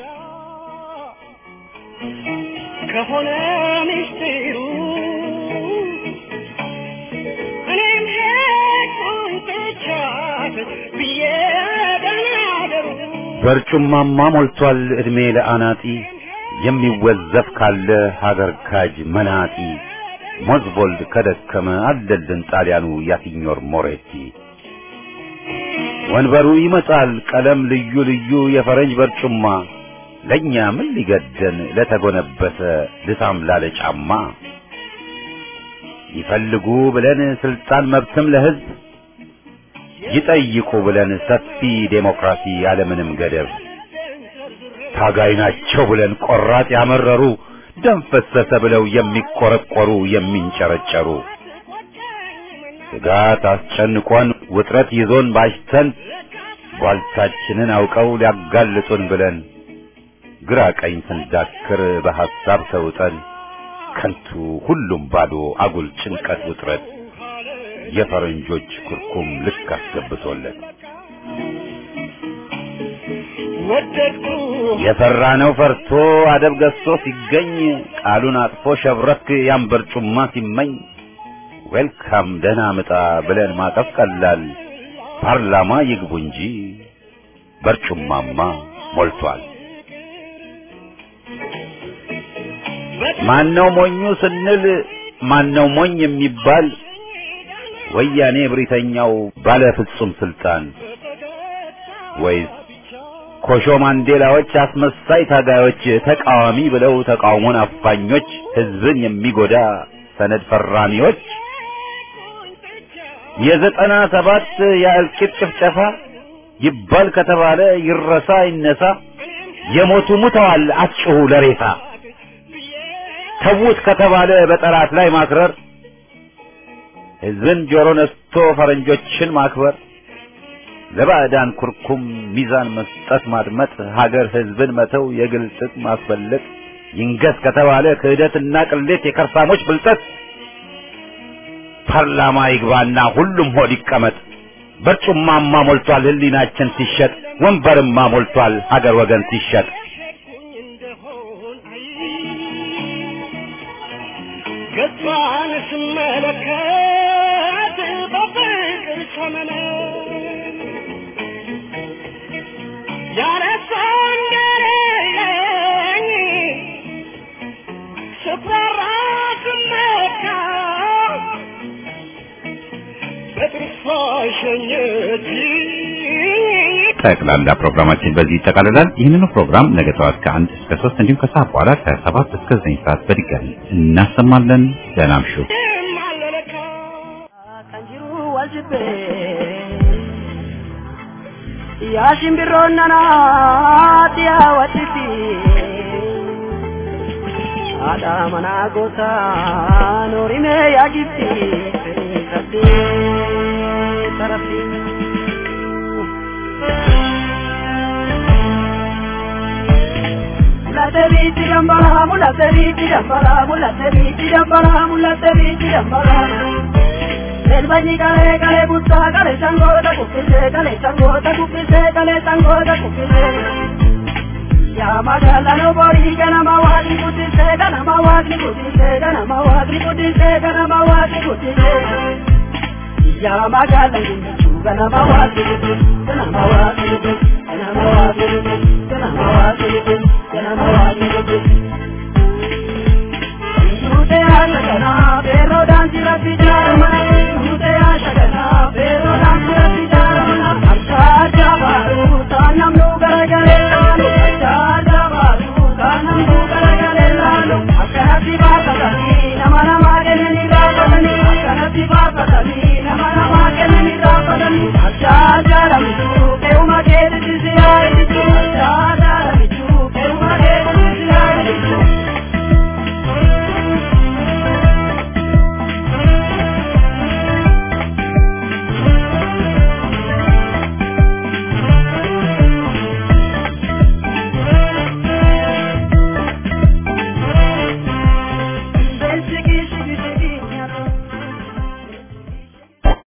ከሆነ ሚስጥሩ እኔም ሄድኩኝ ትቻት ብዬ ተናገሩ በርጩማማ ሞልቷል እድሜ ለአናጢ የሚወዘፍ ካለ ሀገር ካጅ መናጢ ሞዝቦልድ ከደከመ አለልን ጣሊያኑ ያሲኞር ሞሬቲ ወንበሩ ይመጣል ቀለም ልዩ ልዩ የፈረንጅ በርጩማ ለኛ ምን ሊገደን ለተጎነበሰ ልሳም ላለ ጫማ ይፈልጉ ብለን ስልጣን መብትም ለህዝብ ይጠይቁ ብለን ሰፊ ዴሞክራሲ ያለምንም ገደብ ታጋይ ናቸው ብለን ቆራጥ ያመረሩ ደም ፈሰሰ ብለው የሚቆረቆሩ የሚንጨረጨሩ ስጋት አስጨንቆን ውጥረት ይዞን ባሽተን ጓልታችንን አውቀው ሊያጋልጡን ብለን ግራ ቀኝ ስንዳክር በሐሳብ ተውጠን ከንቱ ሁሉም ባዶ አጉል ጭንቀት ውጥረት የፈረንጆች ኩርኩም ልክ አስገብቶለት ወደድኩ የፈራነው ፈርቶ አደብ ገዝቶ ሲገኝ ቃሉን አጥፎ ሸብረክ ያንበርጩማ ሲመኝ ዌልካም ደህና ምጣ ብለን ማቀፍ ቀላል ፓርላማ ይግቡ እንጂ በርጩማማ ሞልቷል። ማነው ሞኙ ስንል ማነው ሞኝ የሚባል ወያኔ ብሪተኛው ባለ ፍጹም ስልጣን ወይስ ኮሾ ማንዴላዎች አስመሳይ ታጋዮች ተቃዋሚ ብለው ተቃውሞን አፋኞች ህዝብን የሚጎዳ ሰነድ ፈራሚዎች የዘጠና ሰባት የእልቂት ጭፍጨፋ ይባል ከተባለ ይረሳ ይነሳ የሞቱ ሙተዋል አጭሁ ለሬሳ ተውት ከተባለ በጠላት ላይ ማክረር ህዝብን ጆሮ ነስቶ ፈረንጆችን ማክበር ለባዕዳን ኩርኩም ሚዛን መስጠት ማድመጥ ሀገር ህዝብን መተው የግል ጥቅም ማስበለጥ ይንገስ ከተባለ ክህደትና ቅሌት የከርሳሞች ብልጠት ፓርላማ ይግባና ሁሉም ሆድ ይቀመጥ በርጩማማ ሞልቷል ህሊናችን ሲሸጥ ወንበርማ ሞልቷል ሀገር ወገን ሲሸጥ ገጿን ስመለከት በፍቅር ሰመነ ያረሳኝ ገረኝ ስፈራ ስመካ በጥርሷ ሸኘች። ጠቅላላ ፕሮግራማችን በዚህ ይጠቃልላል። ይህንን ፕሮግራም ነገ ጠዋት ከአንድ እስከ ሶስት እንዲሁም ከሰዓት በኋላ ከሰባት እስከ ዘጠኝ ሰዓት በድጋሚ እናሰማለን። ደህና እምሹ። ያሽን ቢሮናና ቲያወቲቲ አዳመና ጎታ ኖሪሜ ያጊቲ ከቲ ተረፊ Mulateri jambara, mulateri jambara, mulateri jambara, mulateri jambara. Elbani kare kare butta kare sango da kupise kare sango da kupise kare sango da kupise. Ya magala no bori kana mawadi kupise kana mawadi kupise kana mawadi kupise kana mawadi kupise. Ya magala no kana mawadi kupise kana mawadi